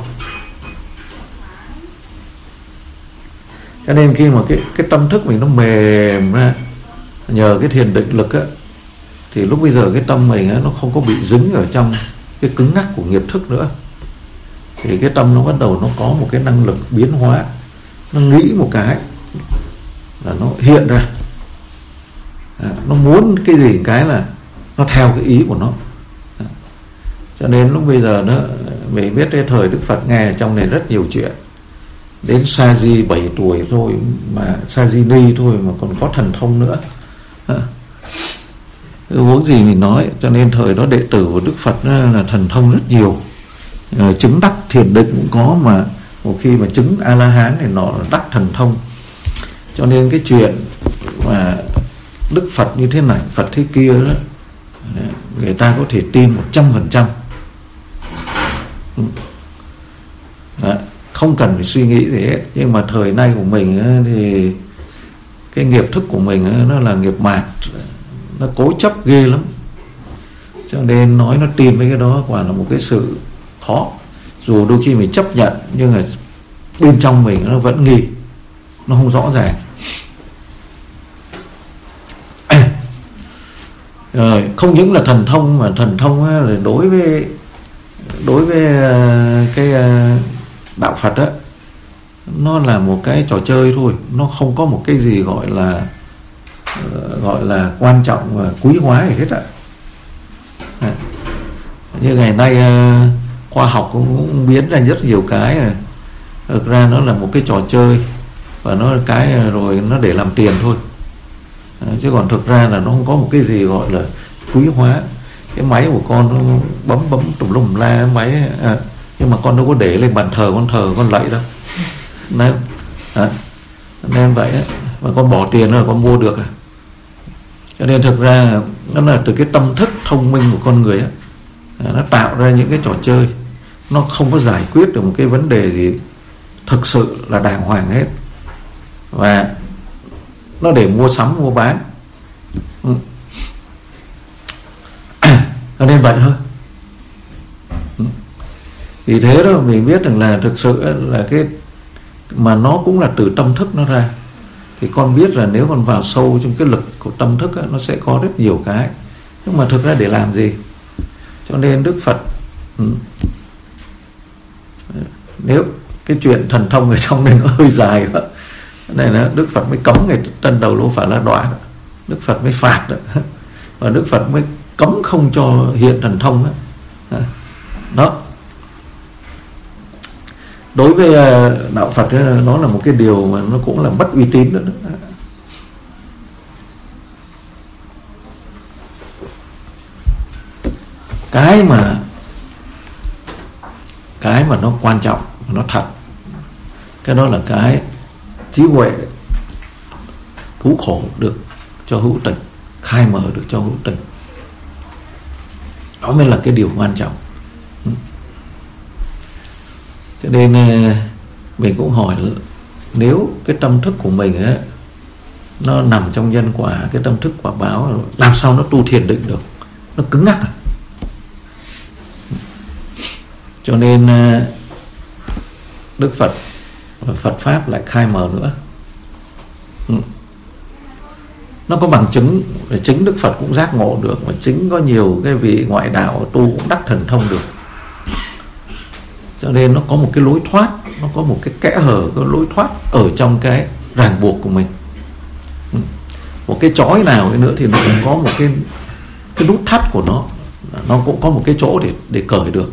S1: Cho nên khi mà cái tâm thức mình nó mềm ra nhờ cái thiền định lực á, thì lúc bây giờ cái tâm mình á, nó không có bị dính ở trong cái cứng ngắc của nghiệp thức nữa. Thì cái tâm nó bắt đầu nó có một cái năng lực biến hóa. Nó nghĩ một cái là nó hiện ra. Nó muốn cái gì cái là nó theo cái ý của nó. Cho nên lúc bây giờ mình biết cái thời Đức Phật nghe trong này rất nhiều chuyện. Đến Sa Di 7 tuổi thôi mà, Sa Di Ni thôi mà còn có thần thông nữa. Huống gì mình nói. Cho nên thời đó đệ tử của Đức Phật là thần thông rất nhiều. Chứng đắc thiền định cũng có, mà một khi mà chứng A-la-hán thì nó đắc thần thông. Cho nên cái chuyện mà Đức Phật như thế này, Phật thế kia đó, người ta có thể tin 100%. Không cần phải suy nghĩ gì hết. Nhưng mà thời nay của mình thì cái nghiệp thức của mình nó là nghiệp mạt, nó cố chấp ghê lắm. Cho nên nói nó tin với cái đó quả là một cái sự khó. Dù đôi khi mình chấp nhận, nhưng mà bên trong mình nó vẫn nghi, nó không rõ ràng. Rồi không những là thần thông, mà thần thông là đối với cái đạo Phật á, nó là một cái trò chơi thôi, nó không có một cái gì gọi là quan trọng và quý hóa gì hết ạ. Như ngày nay khoa học cũng biến ra rất nhiều cái, thực ra nó là một cái trò chơi, và nó cái rồi nó để làm tiền thôi, chứ còn thực ra là nó không có một cái gì gọi là quý hóa. Cái máy của con nó bấm tùm lum la máy, nhưng mà con đâu có để lên bàn thờ con lạy đâu, nên vậy á, mà con bỏ tiền là con mua được. Cho nên thực ra nó là từ cái tâm thức thông minh của con người á, nó tạo ra những cái trò chơi, nó không có giải quyết được một cái vấn đề gì thực sự là đàng hoàng hết, và nó để mua sắm mua bán. Cho nên vậy thôi. Vì thế đó mình biết rằng là thực sự là cái mà nó cũng là từ tâm thức nó ra. Thì con biết là nếu con vào sâu trong cái lực của tâm thức á, nó sẽ có rất nhiều cái, nhưng mà thực ra để làm gì? Cho nên Đức Phật, nếu cái chuyện thần thông ở trong này nó hơi dài đó, này là Đức Phật mới cấm người tân đầu lỗ phải là đoạn, Đức Phật mới phạt đó. Và Đức Phật mới cấm không cho hiện thần thông đó. Đối với đạo Phật ấy, nó là một cái điều mà nó cũng là mất uy tín nữa. Cái mà nó quan trọng, nó thật, cái đó là cái trí huệ cứu khổ được cho hữu tình, khai mở được cho hữu tình. Đó mới là cái điều quan trọng. Cho nên mình cũng hỏi, nếu cái tâm thức của mình ấy, nó nằm trong nhân quả, cái tâm thức quả báo, làm sao nó tu thiền định được? Nó cứng ngắc. Cho nên Đức Phật và Phật Pháp lại khai mở nữa. Nó có bằng chứng, chính Đức Phật cũng giác ngộ được, và chính có nhiều cái vị ngoại đạo tu cũng đắc thần thông được. Cho nên nó có một cái lối thoát, nó có một cái kẽ hở, có lối thoát ở trong cái ràng buộc của mình. Một cái chói nào nữa thì nó cũng có một cái nút thắt của nó cũng có một cái chỗ để cởi được.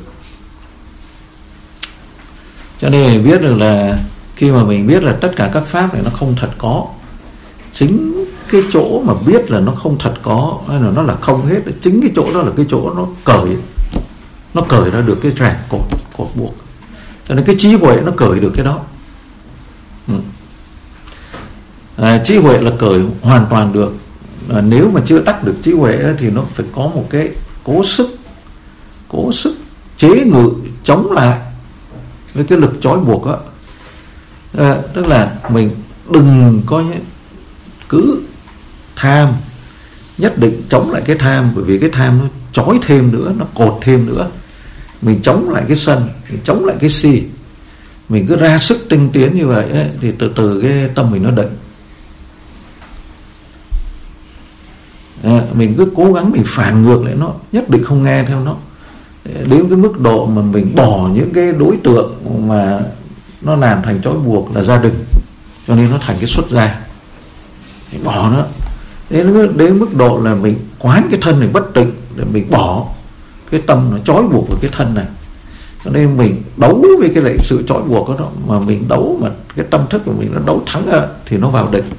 S1: Cho nên mình biết được là khi mà mình biết là tất cả các pháp này nó không thật có, chính cái chỗ mà biết là nó không thật có, hay là nó là không hết, chính cái chỗ đó là cái chỗ nó cởi ra được cái ràng cột buộc. Cho nên cái trí huệ nó cởi được cái đó. Trí huệ là cởi hoàn toàn được. Nếu mà chưa đắc được trí huệ thì nó phải có một cái cố sức chế ngự, chống lại với cái lực trói buộc đó. Tức là mình đừng có cứ tham, nhất định chống lại cái tham, bởi vì cái tham nó trói thêm nữa, nó cột thêm nữa. Mình chống lại cái sân, mình chống lại cái si, mình cứ ra sức tinh tiến như vậy ấy, thì từ từ cái tâm mình nó định. Mình cứ cố gắng mình phản ngược lại nó, nhất định không nghe theo nó, đến cái mức độ mà mình bỏ những cái đối tượng mà nó làm thành trói buộc là gia đình, cho nên nó thành cái xuất gia, mình bỏ nó. Đến mức độ là mình quán cái thân này bất tịnh, để mình bỏ cái tâm nó trói buộc vào cái thân này. Cho nên mình đấu với cái lại sự trói buộc đó, mà mình đấu mà cái tâm thức của mình nó đấu thắng thì nó vào định.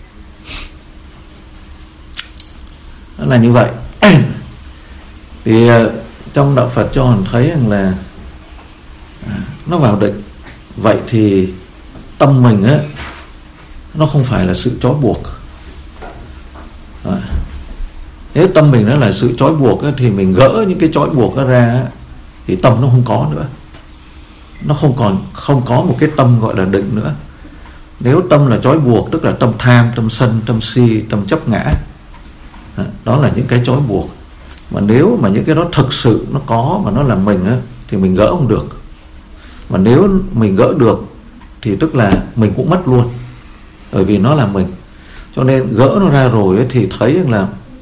S1: Nó là như vậy. Thì trong đạo Phật cho mình thấy rằng là nó vào định. Vậy thì tâm mình á, nó không phải là sự trói buộc. Nếu tâm mình nó là sự trói buộc á, thì mình gỡ những cái trói buộc đó ra á, thì tâm nó không có nữa. Nó không có một cái tâm gọi là định nữa. Nếu tâm là trói buộc, tức là tâm tham, tâm sân, tâm si, tâm chấp ngã, đó là những cái trói buộc. Mà nếu mà những cái đó thực sự nó có mà nó là mình á, thì mình gỡ không được. Mà nếu mình gỡ được thì tức là mình cũng mất luôn, bởi vì nó là mình. Cho nên gỡ nó ra rồi ấy, thì thấy là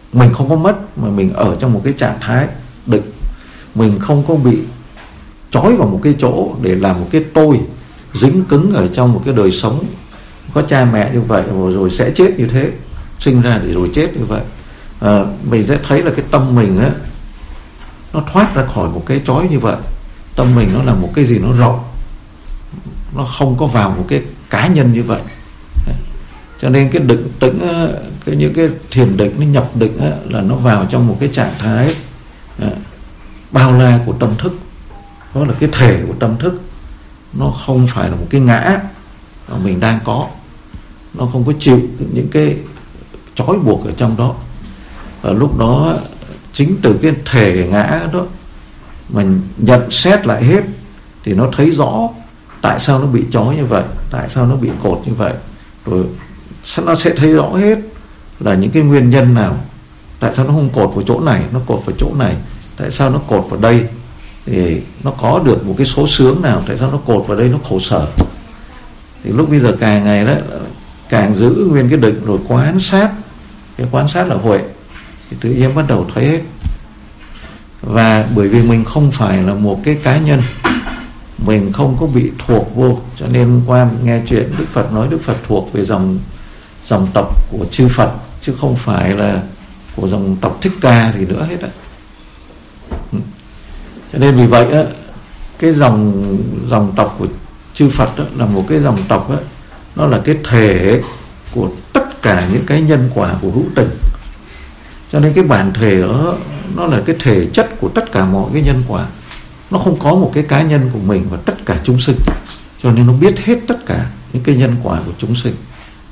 S1: mình không có mất, mà mình ở trong một cái trạng thái định. Mình không có bị trói vào một cái chỗ để làm một cái tôi dính cứng ở trong một cái đời sống có cha mẹ như vậy, rồi sẽ chết như thế, sinh ra để rồi chết như vậy. Mình sẽ thấy là cái tâm mình á, nó thoát ra khỏi một cái trói như vậy. Tâm mình nó là một cái gì nó rộng, nó không có vào một cái cá nhân như vậy. Cho nên cái định tĩnh, những cái thiền định, nó nhập định á, là nó vào trong một cái trạng thái bao la của tâm thức. Đó là cái thể của tâm thức. Nó không phải là một cái ngã mà mình đang có. Nó không có chịu những cái trói buộc ở trong đó. Ở lúc đó chính từ cái thể ngã đó mình nhận xét lại hết, thì nó thấy rõ tại sao nó bị trói như vậy, tại sao nó bị cột như vậy. Rồi nó sẽ thấy rõ hết là những cái nguyên nhân nào, tại sao nó không cột vào chỗ này, nó cột vào chỗ này, tại sao nó cột vào đây thì nó có được một cái số sướng nào, tại sao nó cột vào đây nó khổ sở. Thì lúc bây giờ càng ngày đó càng giữ nguyên cái định, rồi quan sát. Cái quan sát là huệ, thì tự nhiên bắt đầu thấy hết. Và bởi vì mình không phải là một cái cá nhân, mình không có bị thuộc vô, cho nên qua nghe chuyện Đức Phật nói Đức Phật thuộc về dòng tộc của chư Phật, chứ không phải là của dòng tộc Thích Ca gì nữa hết á. Cho nên vì vậy á, cái dòng tộc của chư Phật á, là một cái dòng tộc á, nó là cái thể của tất cả những cái nhân quả của hữu tình. Cho nên cái bản thể đó nó là cái thể chất của tất cả mọi cái nhân quả. Nó không có một cái cá nhân của mình và tất cả chúng sinh. Cho nên nó biết hết tất cả những cái nhân quả của chúng sinh.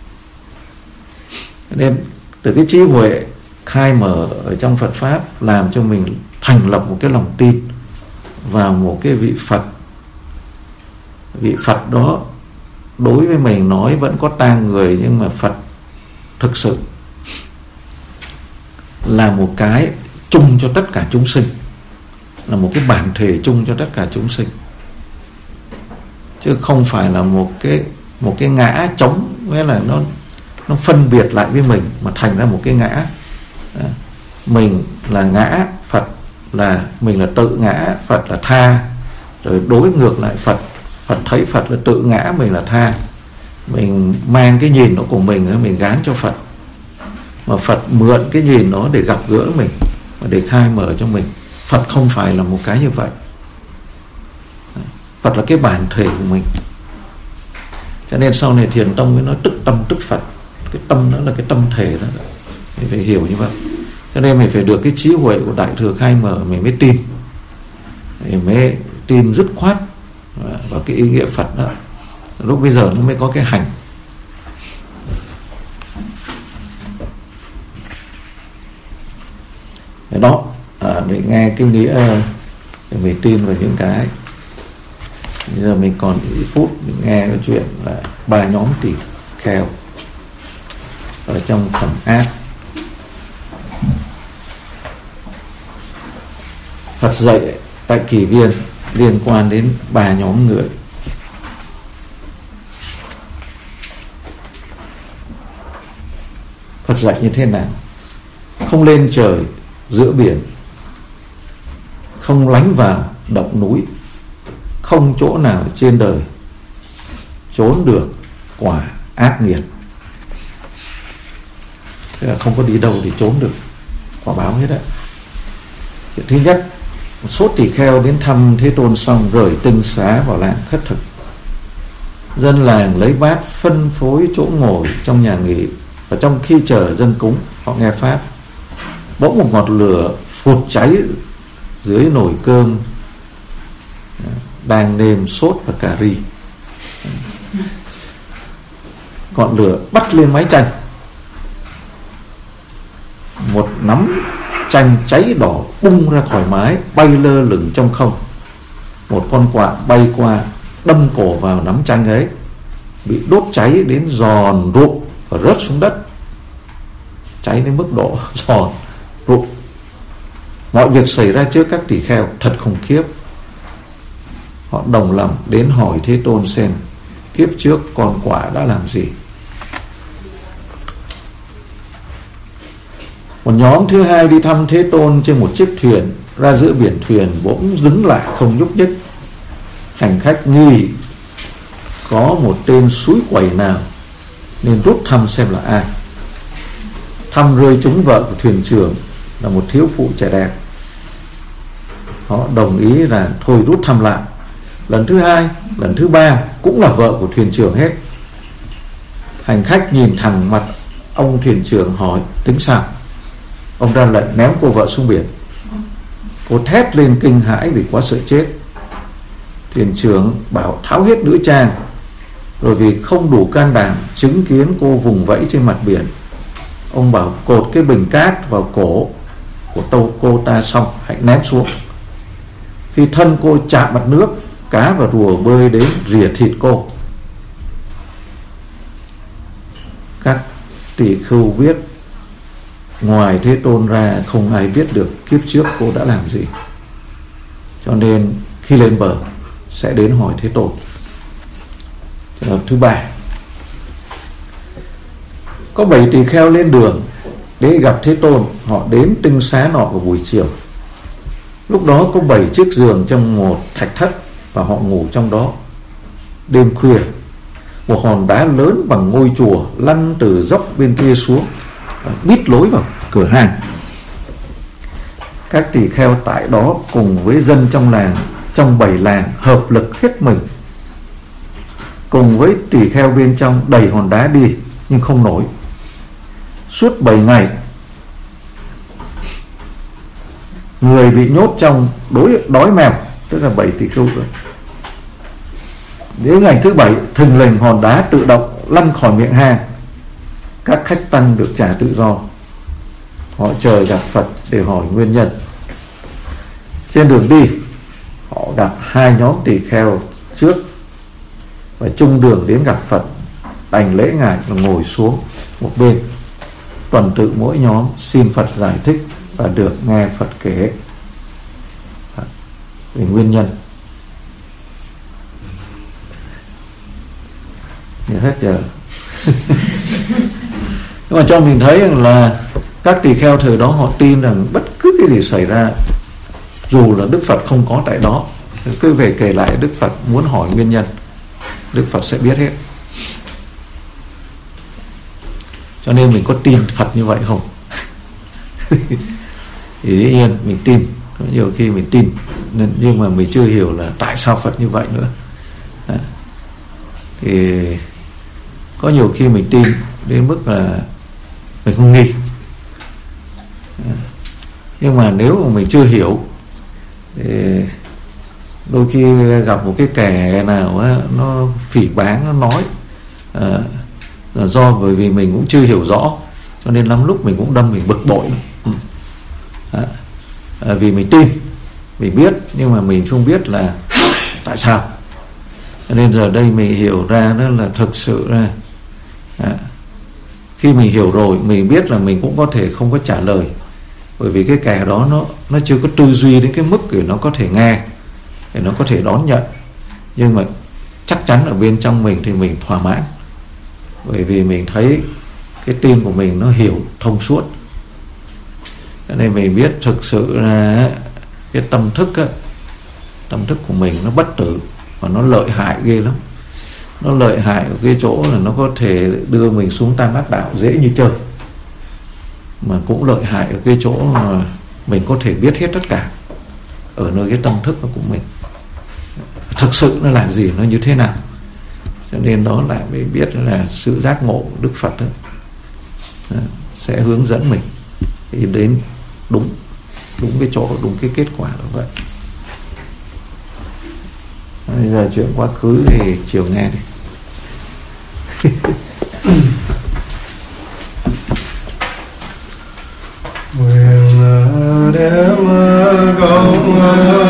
S1: Nên từ cái trí huệ khai mở ở trong Phật Pháp làm cho mình thành lập một cái lòng tin vào một cái vị Phật. Vị Phật đó đối với mình nói vẫn có tang người, nhưng mà Phật thực sự là một cái chung cho tất cả chúng sinh, là một cái bản thể chung cho tất cả chúng sinh, chứ không phải là một cái ngã trống, nghĩa là nó phân biệt lại với mình mà thành ra một cái ngã. Mình là ngã, Phật là mình là tự ngã, Phật là tha. Rồi đối ngược lại Phật thấy Phật là tự ngã, mình là tha. Mình mang cái nhìn đó của mình gán cho Phật, mà Phật mượn cái nhìn đó để gặp gỡ mình và để khai mở cho mình. Phật không phải là một cái như vậy. Phật là cái bản thể của mình. Cho nên sau này Thiền Tông mới nói tức tâm tức Phật. Cái tâm đó là cái tâm thể đó. Mình phải hiểu như vậy. Cho nên mình phải được cái trí huệ của Đại Thừa khai mở, mình mới tin. Mình mới tin dứt khoát vào cái ý nghĩa Phật đó. Lúc bây giờ nó mới có cái hành. Đó, mình nghe cái nghĩa để mình tin vào những cái. Bây giờ mình còn ít phút mình nghe cái chuyện là 3 nhóm tỳ kheo ở trong phẩm ác. Phật dạy tại Kỳ Viên liên quan đến 3 nhóm người. Phật dạy như thế nào? Không lên trời giữa biển, không lánh vào động núi, không chỗ nào trên đời trốn được quả ác nghiệt. Tức là không có đi đâu để trốn được quả báo hết đấy. Chuyện thứ nhất, một số tỳ kheo đến thăm Thế Tôn xong rời tinh xá vào làng khất thực. Dân làng lấy bát phân phối chỗ ngồi trong nhà nghỉ, và trong khi chờ dân cúng, họ nghe pháp. Bỗng một ngọn lửa phụt cháy dưới nồi cơm đang nêm sốt và cà ri. Ngọn lửa bắt lên mái chanh. Một nắm chanh cháy đỏ bung ra khỏi mái, bay lơ lửng trong không. Một con quạ bay qua đâm cổ vào nắm chanh ấy, bị đốt cháy đến giòn rụm và rớt xuống đất. Cháy đến mức độ giòn rụm. Mọi việc xảy ra trước các tỳ kheo thật khủng khiếp. Họ đồng lòng đến hỏi Thế Tôn xem kiếp trước con quạ đã làm gì. Một nhóm thứ hai đi thăm Thế Tôn trên một chiếc thuyền, ra giữa biển thuyền bỗng dừng lại không nhúc nhích. Hành khách nghi có một tên suối quẩy nào nên rút thăm xem là ai. Thăm rơi trúng vợ của thuyền trưởng là một thiếu phụ trẻ đẹp. Họ đồng ý là thôi rút thăm lại. Lần thứ hai, lần thứ ba cũng là vợ của thuyền trưởng hết. Hành khách nhìn thẳng mặt ông thuyền trưởng hỏi tính sao. Ông ra lệnh ném cô vợ xuống biển. Cô thét lên kinh hãi vì quá sợ chết. Thuyền trưởng bảo tháo hết nữ trang, rồi vì không đủ can đảm chứng kiến cô vùng vẫy trên mặt biển, ông bảo cột cái bình cát vào cổ của cô ta xong hãy ném xuống. Khi thân cô chạm mặt nước, cá và rùa bơi đến rỉa thịt cô. Các tỳ khưu biết ngoài Thế Tôn ra không ai biết được kiếp trước cô đã làm gì, cho nên khi lên bờ sẽ đến hỏi Thế Tôn. Trường hợp thứ ba, có 7 tỳ kheo lên đường để gặp Thế Tôn. Họ đến tinh xá nọ vào buổi chiều. Lúc đó có 7 chiếc giường trong một thạch thất và họ ngủ trong đó. Đêm khuya, một hòn đá lớn bằng ngôi chùa lăn từ dốc bên kia xuống và bít lối vào cửa hàng. Các tỳ kheo tại đó cùng với dân trong làng, trong 7 làng hợp lực hết mình, cùng với tỳ kheo bên trong đẩy hòn đá đi nhưng không nổi. Suốt 7 ngày, người bị nhốt trong đói mèo, tức là 7 tỳ khưu rồi. Đến ngày thứ 7, thình lình hòn đá tự động lăn khỏi miệng hang. Các khách tăng được trả tự do. Họ chờ gặp Phật để hỏi nguyên nhân. Trên đường đi, họ gặp 2 nhóm tỳ kheo trước và chung đường đến gặp Phật, đành lễ ngài và ngồi xuống một bên. Tuần tự mỗi nhóm xin Phật giải thích và được nghe Phật kể về nguyên nhân. Nhớ hết giờ. Nhưng mà cho mình thấy rằng là các tỳ kheo thời đó họ tin rằng bất cứ cái gì xảy ra, dù là Đức Phật không có tại đó, cứ về kể lại Đức Phật muốn hỏi nguyên nhân, Đức Phật sẽ biết hết. Cho nên mình có tin Phật như vậy không? Thì dĩ nhiên mình tin, nhiều khi mình tin, nhưng mà mình chưa hiểu là tại sao Phật như vậy nữa. Thì có nhiều khi mình tin đến mức là mình không nghi. Nhưng mà nếu mà mình chưa hiểu thì đôi khi gặp một cái kẻ nào á, nó phỉ báng, nó nói là do bởi vì mình cũng chưa hiểu rõ, cho nên lắm lúc mình cũng đâm mình bực bội. Vì mình tin, mình biết, nhưng mà mình không biết là tại sao. Cho nên giờ đây mình hiểu ra đó là thực sự là khi mình hiểu rồi, mình biết là mình cũng có thể không có trả lời, bởi vì cái kẻ đó nó chưa có tư duy đến cái mức để nó có thể nghe, để nó có thể đón nhận. Nhưng mà chắc chắn ở bên trong mình thì mình thỏa mãn, bởi vì mình thấy cái tin của mình nó hiểu thông suốt. Cho nên mình biết thực sự là cái tâm thức của mình nó bất tử và nó lợi hại ghê lắm. Nó lợi hại ở cái chỗ là nó có thể đưa mình xuống tam ác đạo dễ như chơi, mà cũng lợi hại ở cái chỗ mà mình có thể biết hết tất cả ở nơi cái tâm thức của mình thực sự nó là gì, nó như thế nào. Cho nên đó là mình biết là sự giác ngộ của Đức Phật đó, sẽ hướng dẫn mình đi đến đúng cái chỗ, đúng cái kết quả đó vậy. Bây giờ chuyện quá khứ thì chiều nghe đi.
S2: Nguyện đem công